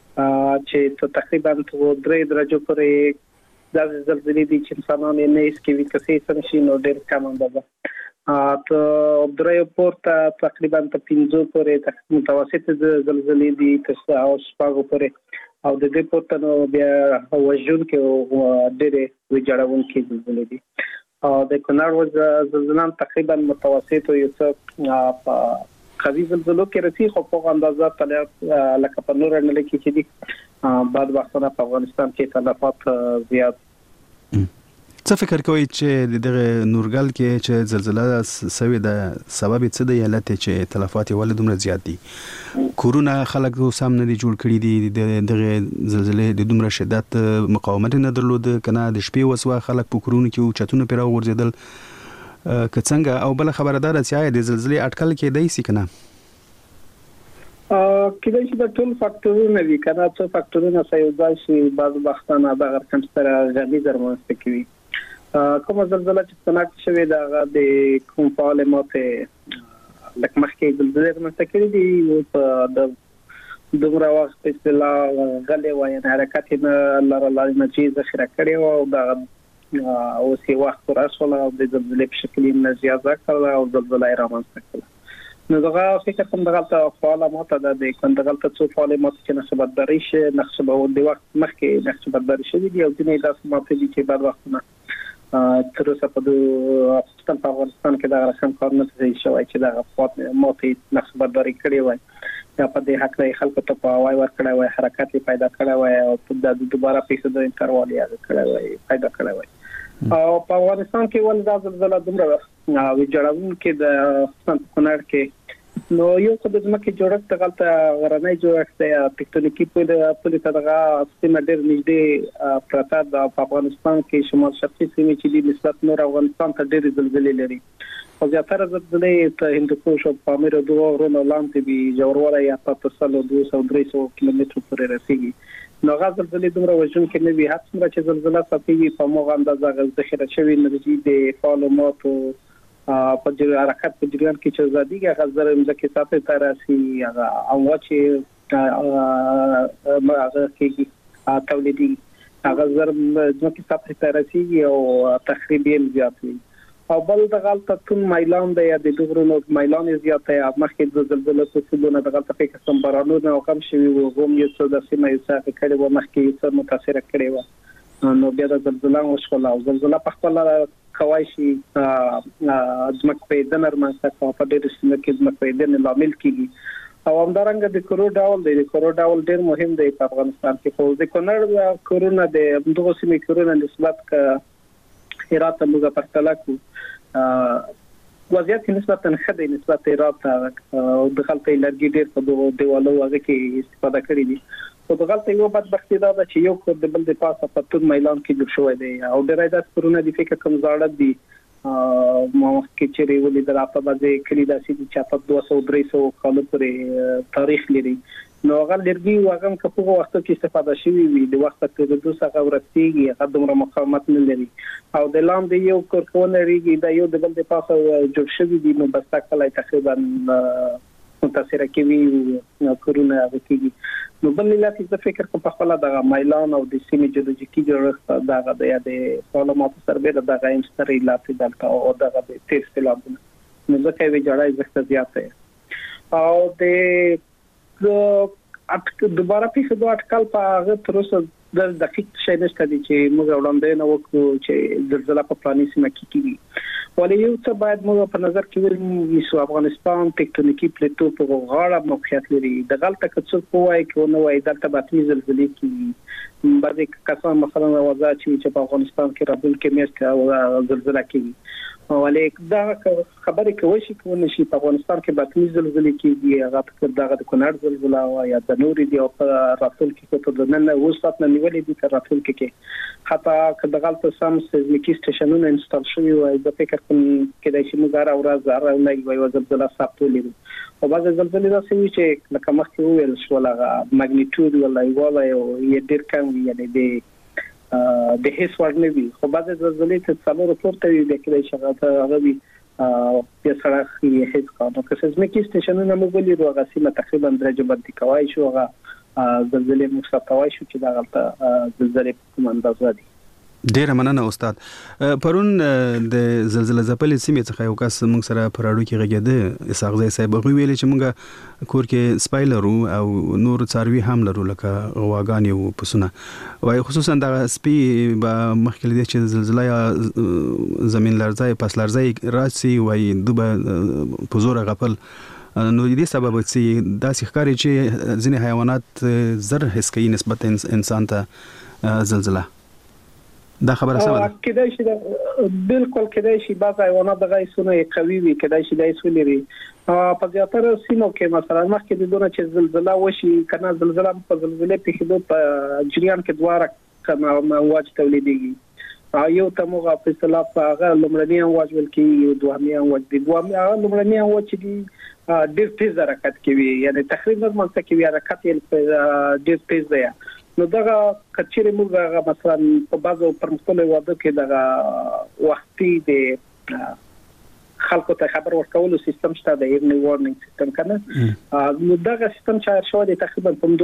چې تقریبا په درې درجه پورې د زلزلې دي چې انسانان یې نه هیڅ کوي کسي څنګه نو ډېر کم اندازه ته درې پورته تقریبا په پنځه پورې متوسط زلزلې دي تر او شپږ پورې او د دې پورته نو بیا وژون کې او ډېر ویجاړون کې زلزلې دي. د کونړ زلزلہ تقریبا متوسط او یو څه قوي زلزلو کې رسي خو په اندازه تل لکه په نور نه لکه چې دي بعد وختونه په افغانستان کې تلفات زیات. څه فکر کوئ چې دغه نورګل کې چې زلزلہ سوي د سبب څه دی علت چې تلفات ولې دومره زیات دي؟ کورونه خلک سم نه دي جوړ کړي دي، دغه زلزلې د دومره شدت مقاومت نه درلود کنه د شپې وسوه خلک په کورونو کې چتونه پیرا ورزیدل که څنګه؟ او بل خبردار چې د زلزلې اټکل کې دی سي کنه کله چې د ټول فاکټورونه وی کنه څو فاکټورونه سيوځای شي بعض وختونه د غرقم سره غوي درمنځ کوي. کوم زلزلہ چې څنګه شوی دا د کوم فعال ماته لکه مخکې زلزلې مستقلی دي او د دومره وخت په اصطلاح غلې وایي حرکت نه لاره لاره نه چې ذخیره کړي او دا او سی وخت پر اصل او د زلزلې په شکل نه زیاته کړه او زلزلې رامنځته کړه. نو دا فکر کوم دغه فعال ماته د کندغلته څو فعال ماته چې نسبت درې شي نقشه به د وخت مخکې نقشه بدل شي دي او ځینې داسې ماته دي چې بعد وختونه تر اوسه په افغانستان په افغانستان کې دا رقم کار نه دی شوی چې دا فوت موته نقش برداري کړی وای یا په دې حق له خلکو ته په وای ور کړی وای حرکت پیدا کړی وای او په د دوباره پیسې د انټروالي کړی وای پیدا کړی وای او په افغانستان کې ول دا زلزلہ دومره ویجاړون کې د کونړ کې نو یو څه د ځمکې جوړښت غلطه غرنۍ جوړښت یا ټیکټونیکي په په دغه سیمه ډېر نږدې پراته د افغانستان کې شمال شرقي سیمه چې د نسبت نور افغانستان ته ډېر زلزلې لري او زیاتره زلزلې ته هندوکش او پامیر او دوه غرونو لاندې به جوړوالی یا په سلو دوه سوه درې سوه کیلومتر پورې رسیږي. نو غاز زلزلې دومره وژن کې نه وي هڅه څنګه چې زلزلہ ساتي په موغه اندازه ذخیره شوی انرژي د فعالماتو په جری حرکت په جریان کې چې زادیږي غزر مزکه ساتي تراسي هغه او چې هغه کې تولیدي هغه زر مزکه ساتي تراسي او تخریبي زیات وي او بل د غلطه تون مایلان د یا د دغرونو مایلان زیات یا مخکې د زلزلې په سبونه د غلطه په قسم بارانونه او کم شوی او هم یو څه د سیمه یو څه کړي و مخکې څه متاثر کړي و نو بیا د زلزلې او شکل او زلزلہ په خپل کوي شي ځمکه په دنر ماسه په ډېر سیمه کې ځمکه په دنر لامل کیږي او همدارنګه د کورو ډاول دی کورو ډاول ډېر مهم دی په افغانستان کې خو د کونړ کورونا د دغه سیمه کورونا نسبت ک هرات موږ پرتله کو وضعیت نسبتا خدای نسبت هرات او د خلکو لرګي ډېر په دغه دیوالو هغه کې استفاده کړې دي او د غلطه یو بدبختی دا چې یو کور د بل د پاسه په تور میلان کې جوړ شوی دی او ډېر د کرونا د فکر کم زړه دي مو کې چې ولې د راپا باندې کلی داسې چې په دوه سوه درې سوه کال پورې تاریخ لري نو هغه لرګي واغم کپو وخت کې استفاده شوی وي د وخت کې د دوه څخه ورستيږي هغه دومره مقاومت نه لري او د لاندې یو کورکونه ریږي دا یو د بل د پاسه جوړ شوی دی نو بس تکلای تقریبا متاثر کوي نو کورونه هغه نو بل لاتي څه فکر کوم په خپل د مایلان او د سیمې جیولوژیکي جوړښت دغه د یادې معلومات سره د غایم ستري لاتي دلته او دغه د تیر سیلابونه نو ځکه وی جوړای زښت زیاته او د اټ دوباره په دوه اټکل په هغه تروسه د دقیق شې نشته دي چې موږ وړاندې نه وکړو چې زلزلہ په پلاني سیمه کې کیږي ولې یو څه باید موږ په نظر کې ونیسو چې افغانستان ټیکټونیکي پلیټو په غاړه موقعیت لري د غلطه کڅو کوی کې نو وای دلته باطنی زلزلې کیږي بعضی کسان مثلا وضع چې په افغانستان کې رابل کې میاشت زلزلہ کیږي ولې دا خبرې کوي چې کوم شي په افغانستان کې باطنی زلزلې کیږي هغه په دغه د کونړ زلزلہ او یا د نوري دی او په راتل کې په د نن وسط نه نیولې دي تر راتل کې حتی کله غلط سم سیزمیکي سټیشنونه انسټال شوی وي د فکر کوم کې د شي مګار او راز زره نه وي او زلزلہ ثابتولې او بعض زلزلې داسې وي چې لکه مخکې ویل شو لغه ماګنیټیود ولا یواله یو ډیر کم وي یعنی د د هیڅ ور نه وي خو بعض زلزلې ته څلور پورته وي د کله شغله هغه وي په سره یې هیڅ کانو که سیزمیکي سټیشنونه موږ ولې روغه سیمه تقریبا درجه بندي کوي شو هغه زلزلې مستوي شو چې دا غلطه زلزلې په اندازه دي ډیر مننه استاد پرون د زلزلہ ځپلې سیمې څخه یو کس موږ سره پراړو کې غږیده اسحاق زئی صاحب ویل چې موږ کور کې سپایلرو او نور څاروي هم لرو لکه غواګان او پسونه وای خصوصا د سپي په مخکې دي چې زلزلہ یا زمين لرزای پس لرزای راسي وای دوبه پزور غفل نو دې سبب چې داسې ښکاري چې ځینې حیوانات زر حس کوي نسبت انسان ته زلزلہ دا خبره سمه ده کېدای شي بالکل کېدای شي بعض حیوانات د غیسونه قوي وي کېدای شي دای سولري په زیاتره سیمو کې مثلا مخکې د دونه چې زلزلہ وشي کنه زلزلہ په زلزلې په خدو په جریان کې دواره کما امواج تولیدېږي یو تمغه په اصطلاح په هغه لمړنی امواج ولکې یو دوامي امواج دي دوامي هغه لمړنی امواج دي ډېر تیز حرکت کوي یعنی تقریبا مونږ کې حرکت یې ډېر تیز دی نو دا کچېره موږ مثلا په بازو پرمختللي واده کې دا وختي د خلکو ته خبر ورکولو سیستم شته د ایرنی وارنینګ سیستم کنه نو دا سیستم چې شو دی تقریبا په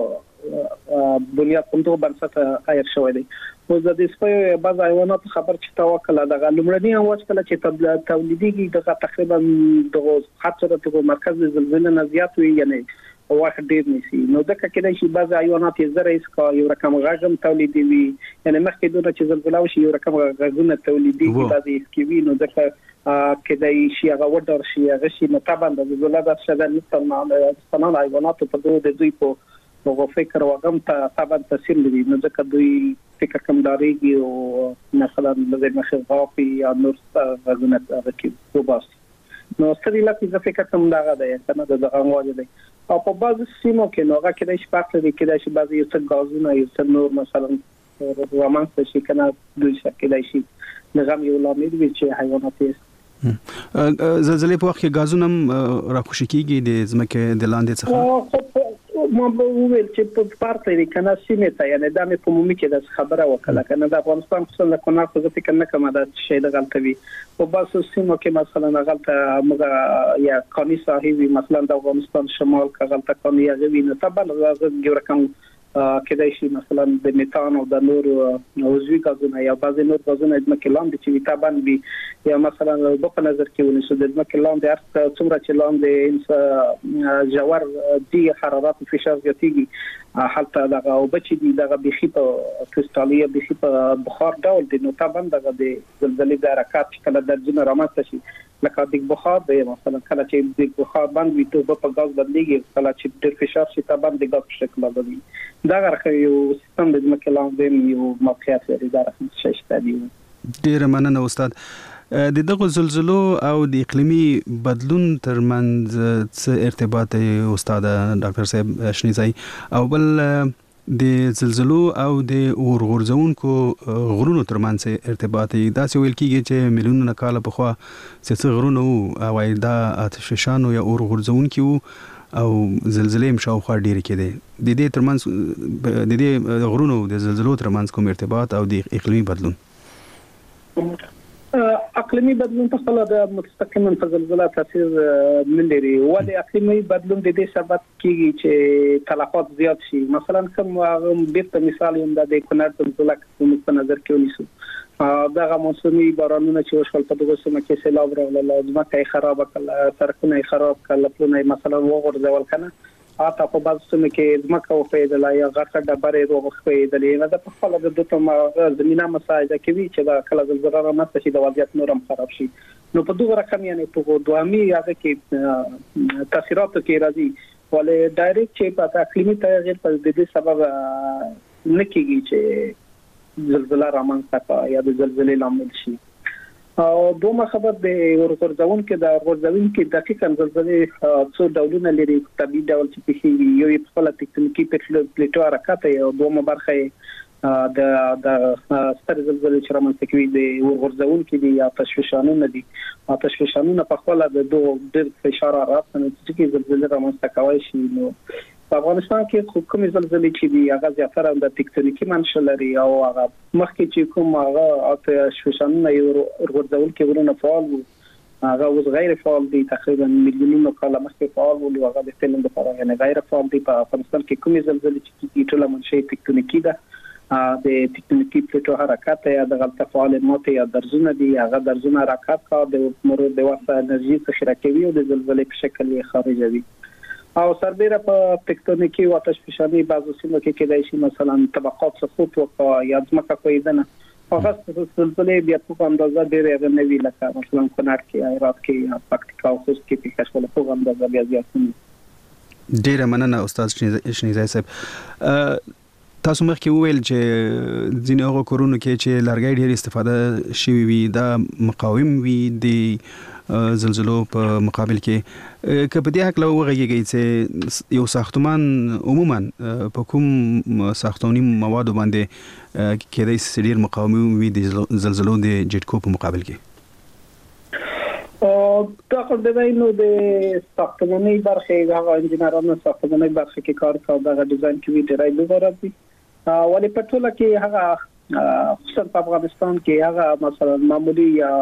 دوه بنیاد په دوه بنسټ ایر شو دی نو د دې سپي بعض حیوانات خبر چې توکل دا لومړنی اواز کله چې تولیديږي دا تقریبا د خطر ته مرکز زلزلې نه زیات وي یعنی واحد ډیر نشي نو ځکه کېدای شي بعض حیوانات یې زره اس کا یو رقم غاغم تولیدوي یعنی مخکې دوه چې زلزلہ وشي یو رقم غاغونه تولیدوي بعضی اس کی وی نو ځکه کېدای شي هغه ودر شي هغه شي نو طبعا د زلزلہ د شدت نه ستنه حیوانات په دوه د دوی په هغه فکر واغم ته طبعا تاثیر لري نو ځکه دوی فکر کم داريږي او مثلا د مخه غافي یا نور غاغونه راکې وباس نو ستړي لکه ځکه فکر کوم دا غدا یې کنه د هغه واجب دی او په بعض سیمو کې نو هغه کې د شپږ لري کې د بعض یو څه غازونه یو څه نور مثلا رومانس شي کنه د شکل شي نظام یو لامل وي چې حیوانات یې زلزلې په وخت کې غازونه راخوشي کیږي د ځمکې د لاندې څخه ما به ویل چې په پارته لري کنه سیمه ته یعنی د مې په مومي کې د خبره وکړه کنه د افغانستان څخه د کونړ څخه فکر نه کوم دا شی د غلطوي په باسو سیمو کې مثلا غلطه موږ یا قانوني صاحب مثلا د افغانستان شمال کا غلطه قانوني غوي نه طبعا غوږ رقم کېدای شي مثلا د میتان او د نور عضوي غازونه یا بعض نور غازونه د مکلام د چې طبعا بي یا مثلا په نظر کې ونیسو د مکلام د ارث څومره چې لاندې جوار دي حرارت او فشار زیاتېږي حالت دغه او بچي دي دغه بيخي په کریستاليه بيخي په بخار ډول دي نو طبعا دغه د زلزلې د حرکت کله درجه رامات شي لکه د بخار دی مثلا کله چې د بخار باندې ته په غاز بدلېږي کله چې د فشار شي طبعا د غاز شکل بدلېږي دا غره یو سیستم د مکلام د یو موقعیت لري دا رقم شته دی ډیر مننه استاد د دغه زلزلو او د اقلیمي بدلون ترمنځ څه ارتباط استاد ډاکټر صاحب شنیزای او بل د زلزلو او د اورغورځونکو غرونو ترمنځ ارتباط دا څه ویل کیږي چې میلیونونه کاله پخوا څه غرونه او دا آتش فشانو یا اورغورځونکو او زلزلې هم شاوخوا ډېرې کېدې د دې ترمنځ د دې غرونو د زلزلو ترمنځ کوم ارتباط او د اقلیمي بدلون اقلیمي بدلون په خپل د مستقیما په زلزلہ تاثیر نه لري ولې اقلیمي بدلون د دې سبب کیږي چې تلفات زیات شي مثلا کوم بیرته مثال یم د کونړ زلزلہ په نظر کې ونیسو دغه موسمي بارانونه چې وشول په دغه سیمه کې سیلاب راغله ځمکه خراب کړه سرکونه خراب کړه پلونه مثلا وغورځول کنه اته په بعض سیمه کې ځمکه وفیدله یا غټه ډبره وغوښتلې نه د په خپل د دوه زمينه مساعده کوي چې دا کله زلزلہ رامنځته شي د وضعیت نورم خراب شي نو په دغه رقم یعنی په دوامي یاده کې تاثیرات کې راځي ولې ډایرکټ چې په اقلیمي تغیر په دې سبب نه کیږي چې زلزلہ رامنځته یا د زلزلې لامل شي او دومره خبر د ورغورځون کې د ورغورځون کې دقیقاً زلزلې څو ډولونه لري طبيعي ډول چې په یو په خپل ټکنیکی پلیټو حرکت او دومره برخه د د ستر زلزلې چې رامنځته کوي د ورغورځون کې دي یا تشویشانونه دي او تشویشانونه په خپل د دوه ډېر فشار راځي چې زلزلې رامنځته کوي شي نو په افغانستان کې کومې زلزلې چې دي هغه زیاتره د ټکټونیکي منشأ لري او هغه مخکې چې کوم هغه اته شوشانونه یو ورغورځول کې ورونه فعال وو هغه اوس غیر فعال دي تقریبا میلیونونو کاله مخکې فعال وو او هغه د فلم لپاره یعنی غیر فعال دي په افغانستان کې کومې زلزلې چې ټول منشأ ټکټونیکي ده د ټکټونیکي پلیټو حرکت یا د غلطه فعالیت یا درزونه دي هغه درزونه حرکت کا د مرور د واسطه انرژي ذخیره کوي او د زلزلې په شکل یې خارجوي او سربېره په ټکټونیکي او تشویشاني بعضو سیمو کې کېدای شي مثلا طبقات سقوط وکړي یا ځمکه کویدنه هغه زلزلې بیا په اندازه ډېرې غنوي لکه مثلا کونړ کې هرات کې یا پکتیکا او خوست کې په کښول په اندازه بیا زیات دي ډېر مننه استاد شنیزای صاحب تاسو مخکې وویل چې ځینې هغه کورونو کې چې لرګي ډېر استفاده شوی وي دا مقاوم وي د زلزلو په مقابل کې که په دې حق له وغږیږي چې یو ساختمان عموما په کوم ساختماني موادو باندې کېدای شي ډېر مقاوم وي د زلزلو د جټکو په مقابل کې او دا خو د وینو د ساختماني برخه هغه انجنیرانو ساختماني برخه کې کار کوي دا ډیزاین کوي ډیرای دوغورتي ولې په ټوله کې هغه خصوصا په افغانستان کې هغه مثلا معمولی یا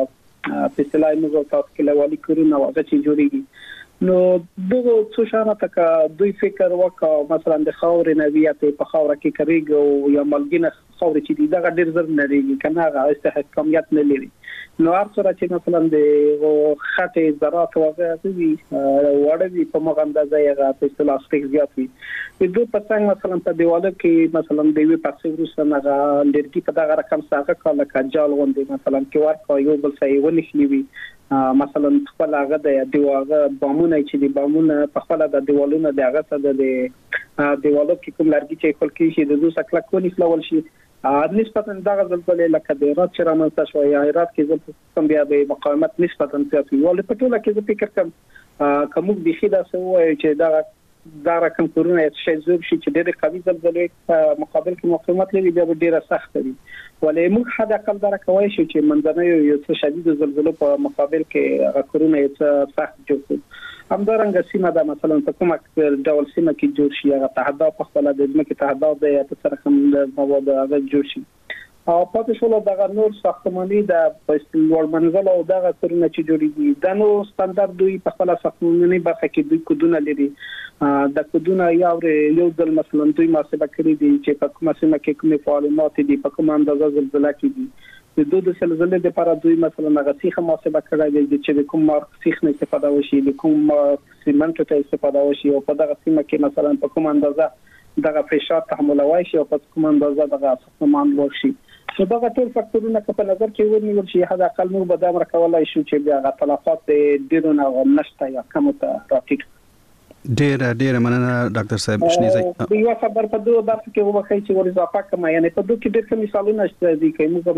په اصطلاح موږ تاسو کې لوالي کړو نو هغه چې جوړیږي نو دغه څه شانه تک دوی فکر وکاو مثلا د خاورې نویات په خاور کې کریږي او یا ملګینه خاور چې دی دا ډیر زر نه لري کنه هغه استحکامیت نه لري نو ارڅ را چې مثلا د خټې ذرات واغې وي وړوي په مغه اندازه یې په اصطلاح سټیک زیات وي د دوه پڅنګ مثلا په دیواله کې مثلا د وی پاسې ورسره نه لرګي په دغه رقم څخه کله کجال غونډي مثلا کې ورکو یو بل څه ونی خلیوي مثلا خپل هغه د دیواله بامونه چې دی بامونه په خپل د دیوالونو د هغه څخه د دیوالو کې کوم لرګي چې خپل کې شي د دوه سکلا کونی فلول شي نسبتا دغه زلزلې لکه د هرات چې رامنځته شوی یا هرات کې زلزلې کم بیا د مقاومت نسبتا زیات وي ولې په ټوله کې زه فکر کوم کوم د خیدا سوې چې دا دا رقم کورونه چې زوب شي چې ډېر قوي زلزلې په مقابل کې مقاومت لري بیا ډېر سخت وي ولې موږ حد اقل دا کوي چې منځنۍ یو څه شدید زلزلې په مقابل کې هغه کورونه یې سخت جوړ همدارنګه سیمه دا مثلا په کومه ډول سیمه کې جوړ شي هغه تهداب په خپل د ځمکې تهداب دی په سره کوم مواد هغه جوړ شي او پاتې شول دغه نور ساختماني د پښتون منزل او دغه کورونه چې جوړیږي د نو ستاندرد دوی په خپل ساختماني برخه کې دوی کودونه لري د کودونه یو یو ځل مثلا دوی محاسبه کړی دي چې په کومه سیمه کې کومه فعالیت دي په کومه اندازه زلزلہ کې دي د دوه د زلزلې لپاره دوی مثلا هغه سیخه محاسبه کړی دي چې کوم مارک سیخ نه استفاده وشي د کوم سیمنټ ته استفاده وشي او په دغه سیمه کې مثلا په کوم اندازه دغه فشار تحملوي شي او په کوم اندازه دغه ساختمان ورشي نو دغه ټول فاکتورونه په نظر کې ونیول شي حد اقل موږ به دا مرکولای شو چې بیا غ تلفات ډیرو نه نشته یا کم ته راټیټ ډیر ډیر مننه ډاکټر صاحب شنیزای یو خبر په دوه برخه کې وبخښي چې ور اضافه کوم یعنی په دوه کې ډېر څه مثالونه شته دي چې موږ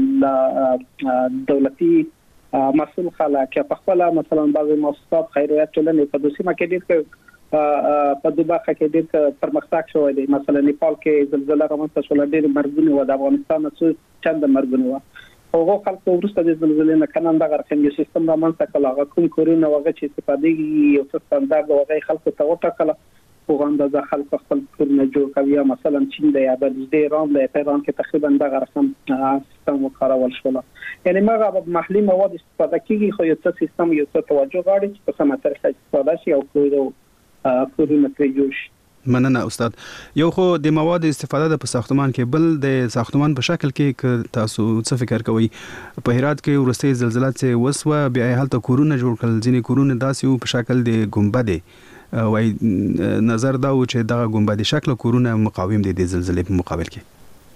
مثلا دولتي مسؤل خلک په خپل مثلا بعضي مؤسسات خیریت ټولنې په دوه سیمه کې ډېر په دوه برخه کې ډېر پرمختګ شوی دی مثلا نیپال کې زلزلہ رامنځته شول ډېر مرګونه و د افغانستان څخه چند مرګونه و هغه خلکو ورسته د زلزلې نه کنه دا غرقم یو سیستم را منځ کړه کوم کورونه وغه چې استفاده یو څه ستاندارد وغه خلکو ته وټاکله په اندازه خلک خپل کورونه جوړ کوي مثلا چین د یا بل د ایران د ایران کې تقریبا دا رقم سیستم وکړول شو یعنی مغه محلي مواد استفاده کیږي خو یو څه سیستم یو څه توجه غواړي چې په سمه طریقه استفاده شي او کورونه پرې جوړ شي. مننه استاد. یو خو د مواد استفاده د په ساختمان کې بل د ساختمان په شکل کې تاسو څه فکر کوئ؟ په هرات کې ورسته زلزلہ چې وسوه بیا هلته کورونه جوړ کړل ځینې کورونه داسې په شکل د ګمبد وای نظر دا و چې دغه ګمبدي شکل کورونه مقاوم دي د زلزلې په مقابل کې.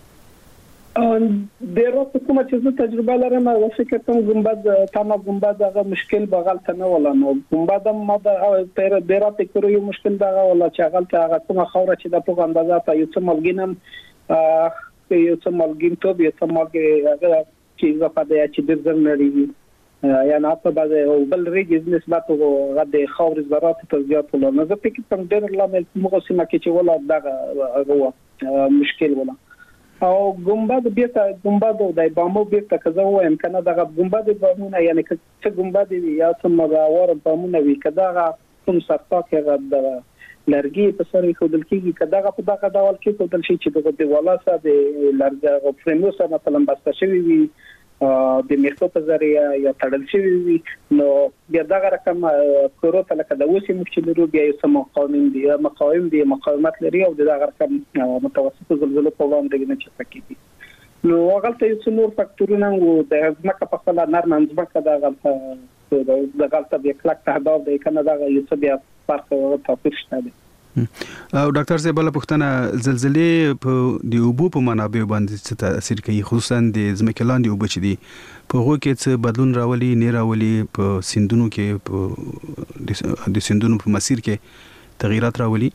د راته کومه چې تجربه لرم او فکر کوم ګمبد تمام ګمبد هغه مشکل بغل ته نه ولا نو ګمبد ما د پیر د راته کورو یو مشکل دا ولا چې هغه ته هغه کومه خوره چې د په اندازه ته یو څه ملګینم یو څه ملګین ته یو څه ملګی هغه چې زه په دې چې د زمري یا نه په بازه او بل ریګز نسبت او غد خاور زراعت ته زیات ولا نه زه فکر کوم ډېر لامل موږ سیمه کې چې ولا دا هو مشکل ولا او ګمبد بیرته ګمبد د بامو بیرته کزه وایم کنه دا ګمبد بامونه یعنی چې ګمبد یا څه مغاور بامونه وی کدا کوم سرتا کې د لرګي په سر خودل کېږي کدا په دغه ډول کې خودل شي چې دغه د ولاسه د لرګي فريموسه مثلا بسته شوی وي د میخو په ذریعہ یا تړل شوی وي نو بیا دا رقم کورو ته لکه د اوسې مخچلرو بیا یو سم مقاوم دي مقاوم دي مقاومت لري او دا رقم متوسط زلزلې په وړاندې نه چپکېږي نو هغه ته نور فاکتورونه او د ځمکه په خپل نرم ځمکه دا غلطه د غلطه بیا کلک تهداب دی کنه دا یو څه بیا فرق او توپیر شته دي. او ډاکټر صاحب بل پوښتنه زلزلې په د اوبو په منابع باندې څه تاثیر کوي خصوصا د ځمکې لاندې اوبه چې دي په هغه کې څه بدلون راولي نه راولي په سیندونو کې په د سیندونو په مسیر کې تغیرات راولي؟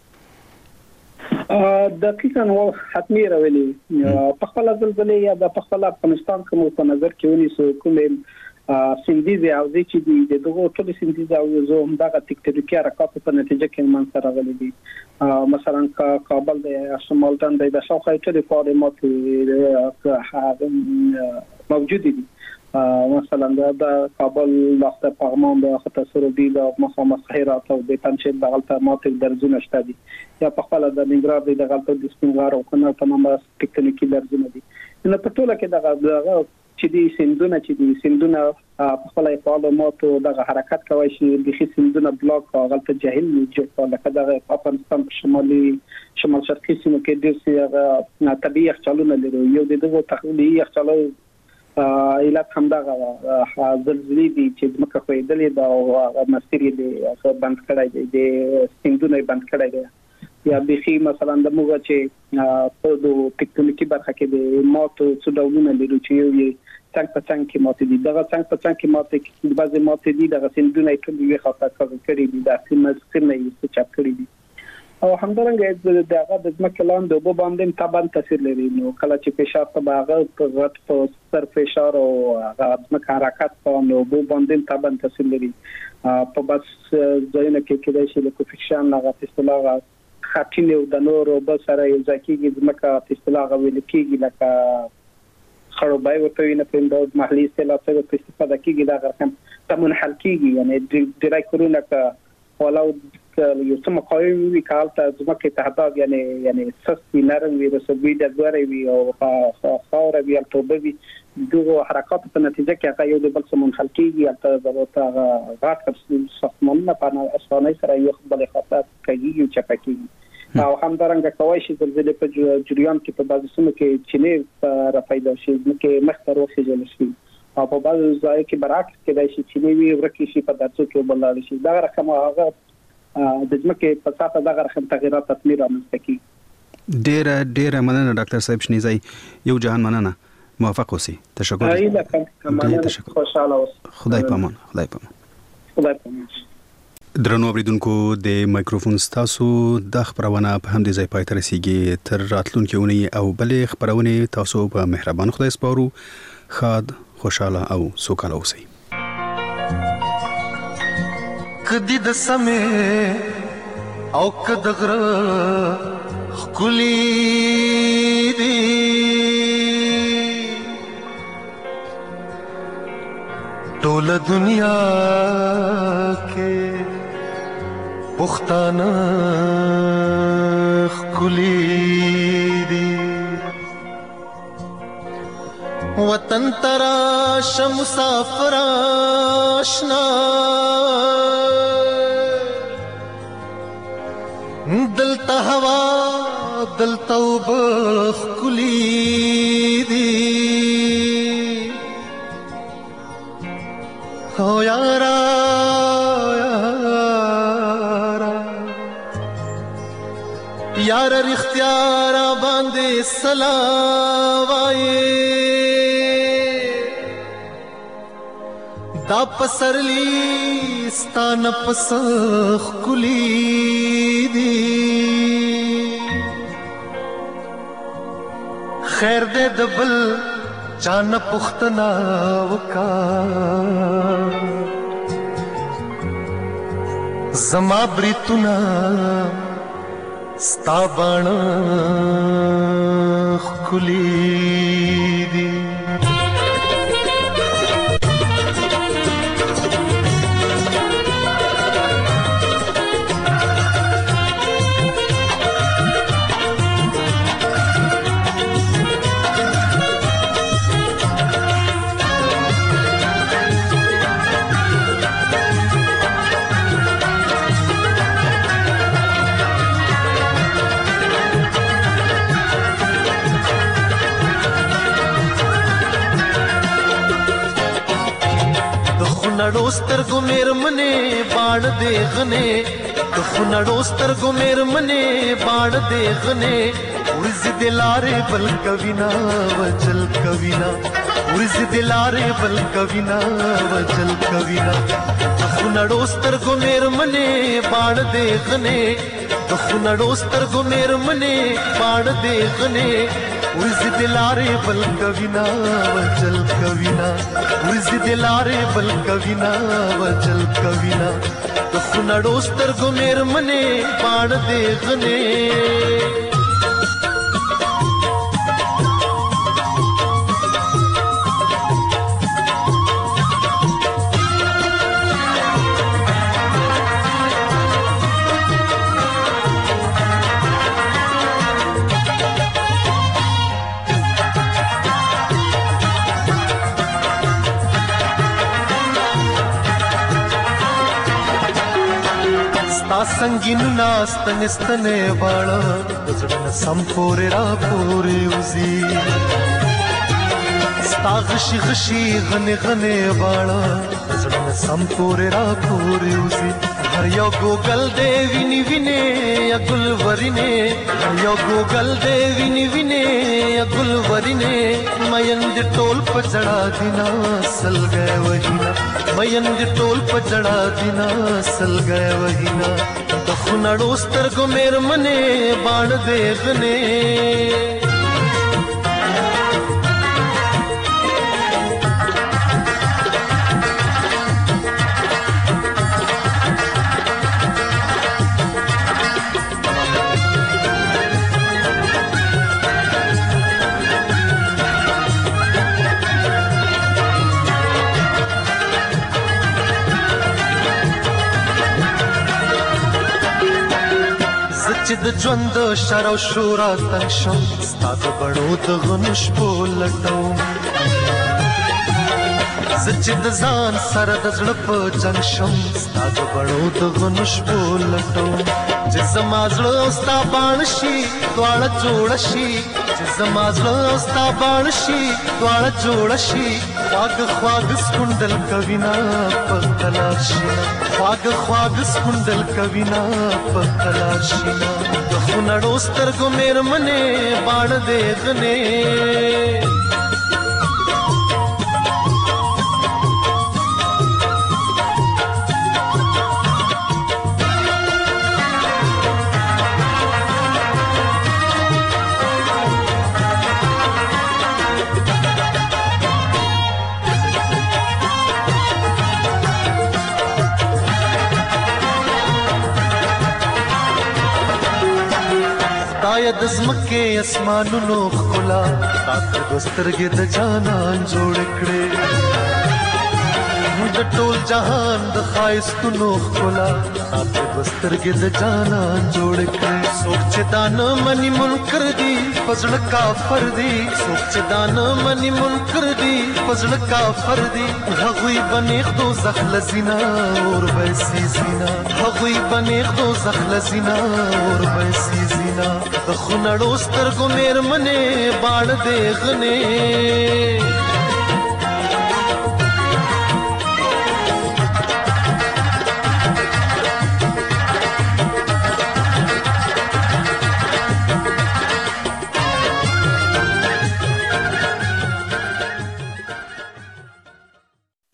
دقیقاً و حتمی راولي په خپل زلزلې یا د خپل افغانستان کوم په نظر کې ونیسو کوم سندیز او د چې د دغه ټول سندیز او زوم دغه تکتونیکی حرکات په نتیجه کې منځ راغلي دي مثلا کابل د شمال تند د شاوخوا ټول فعالیت موجود دي مثلا د کابل وخت پغمان د خطر سروبي د مخامخ خیرات او د پنځه د غلطه ماته درزونه شته دي یا په خپل د ننګرهار د غلطه د سپینغار او کنه تمام تکتونیکی درزونه دي نو په ټوله کې دغه چې دي سندونه چې دي سندونه په خپل فعالیت او د حرکت کوي چې د سندونه بلاک او غلطه جاهل جوړ لکه د افغانستان په شمالي شمال شرقي سیمه کې د سیاسي طبيعي یخچالونه لري یو دغه تخلیقي یخچالو ایلات هم دغه زلزلې دي چې مکه خویدلې دا او مسیرې دي بند کړای دي د سندونه بند کړای دي یا بخي مثلا د موږ چې په د ټیکټونیکی برخه کې د ماتو څو ډولونه لري چې یو یې څنګه په څنګه کې ماته دي دغه څنګه په څنګه کې ماته کې بعضي ماته دي دغه سندونه ټول یو خاطر کړی دي د سیمه سیمه یې چاپ کړی دي او همدارنګه دغه د ځمکې لاندې اوبه باندې تابان تاثیر لري نو کله چې فشار په هغه په غټ په سر فشار او هغه ځمکه حرکت په نو اوبه باندې تابان تاثیر لري په بس ځایونه کې کې چې د کوفیشن هغه اصطلاح خاطینه او د نور او بل سره یو ځکه ځمکه اصطلاح ویل کېږي لکه خرابای ورته نه پېندو محلي اصطلاح څخه په استفاده کېږي دا رقم تمون حل کېږي یعنی ډیرای کورونه کا ولو یو څه مقاوم وي کالته ځمکه تهداب یعنی یعنی سستي نرم وي رسوي د غوړې وي او خاور وي او توبه وي دغه حرکت په نتیجه کې هغه یو د بل سمون حل کېږي البته هغه غاټ ساختمانونه په اسانۍ سره یو بل خاطر کوي او چپکیږي او همدارنګه کوي چې زلزلې په جریان کې په بعضو سیمو کې چینه را پیدا شي چې مخته روخیږي شي او په بعضو ځای کې برعکس کې د شي چینه وی ورکی شي په داسو کې بلل شي دا رقم هغه د ځمکې په ساته دغه رقم تغیرات تطمیر رامنځته کوي. ډېر ډېر مننه ډاکټر صاحب شنیزای یو جهان مننه موافق اوسئ تشکر. تشکر خوشاله اوسئ. خدای پامان خدای پامان خدای پامان. درنو اوریدونکو د مایکروفون ستاسو د خبرونه په هم د ځای پای تر رسیدي تر راتلونکي اونۍ او بلې خبرونه تاسو په مهربان خدای سپارو خاد خوشاله او سوکاله اوسئ. کدی د سمې او کدغره خلی دی ټول دنیا کې پښتانه ښکلي دي وطن تراشه مسافر آشنا دلته هوا دلته اوبه ښکلي دي او یارا یارا یارا رښتیا را باندې سلام وایې دا پسرلی ستانه پس ښکلي دي خیر دې د بل چانه پختنا وکا زما بریتنا ستا باڼه ښکلي دي خونړو سترګو مېرمنې باڼ دې غنې د خونړو سترګو مېرمنې باڼ دې غنې ورځ دې لارې بل کوینا وجل کوینا ورځ دې لارې بل کوینا وجل کوینا د خونړو سترګو مېرمنې باڼ دې غنې د خونړو سترګو مېرمنې باڼ دې غنې ورځ دې لارې بل کوینا وجل کوینا ورځ دې لارې بل کوینا وجل کوینا د خونړو سترګو مېرمنې باڼ دې غنې संगीन नास्तन स्तने बाड़ा बजड़न संपोरे रा पोरे उजी स्ता गशी गशी गने गने बाड़ा बजड़न संपोरे रा पोरे उजी हर यो गोगल देवी निविने या गुलवरिने हर यो गोगल देवी निविने या गुलवरिने मयंद टोल पजड़ा दिना सल गए वहीना मयंद टोल पजड़ा दिना सल गए वहीना د خونړو سترګو مېرمنې باڼ دې غنې چې د ژوند شر او شورا تنګ شم ستا د بڼو د غنو شپو لټوم زه چې د ځان سره د زړه په جنګ شم ستا د بڼو د غنو شپو لټوم چې زما زړه او ستا باڼ شي دواړه جوړه شي چې زما زړه او ستا باڼ شي دواړه جوړه شي خواږه خواږه سکونډل کوینا په تلار شینا خواږه خواږه سکونډل کوینا په تلار شینا د خونړو سترګو مېرمنې باڼ دې غنې د زمکه اسمانونو خلا تا د سترګې د جانان جوړ کړې د ټول جهان د خایستونو خلا اته بسترګې د جانان جوړ کړې سوچ دان منی منکر دی پزړ کافر دی سوچ دان منی منکر دی پزړ کافر دی هغوی بنیخ دو زخل زینا اور ویسی زینا هغوی بنیخ دو زخل زینا اور ویسی زینا د خنړو سترګو مېرمنې باڼ دې غنې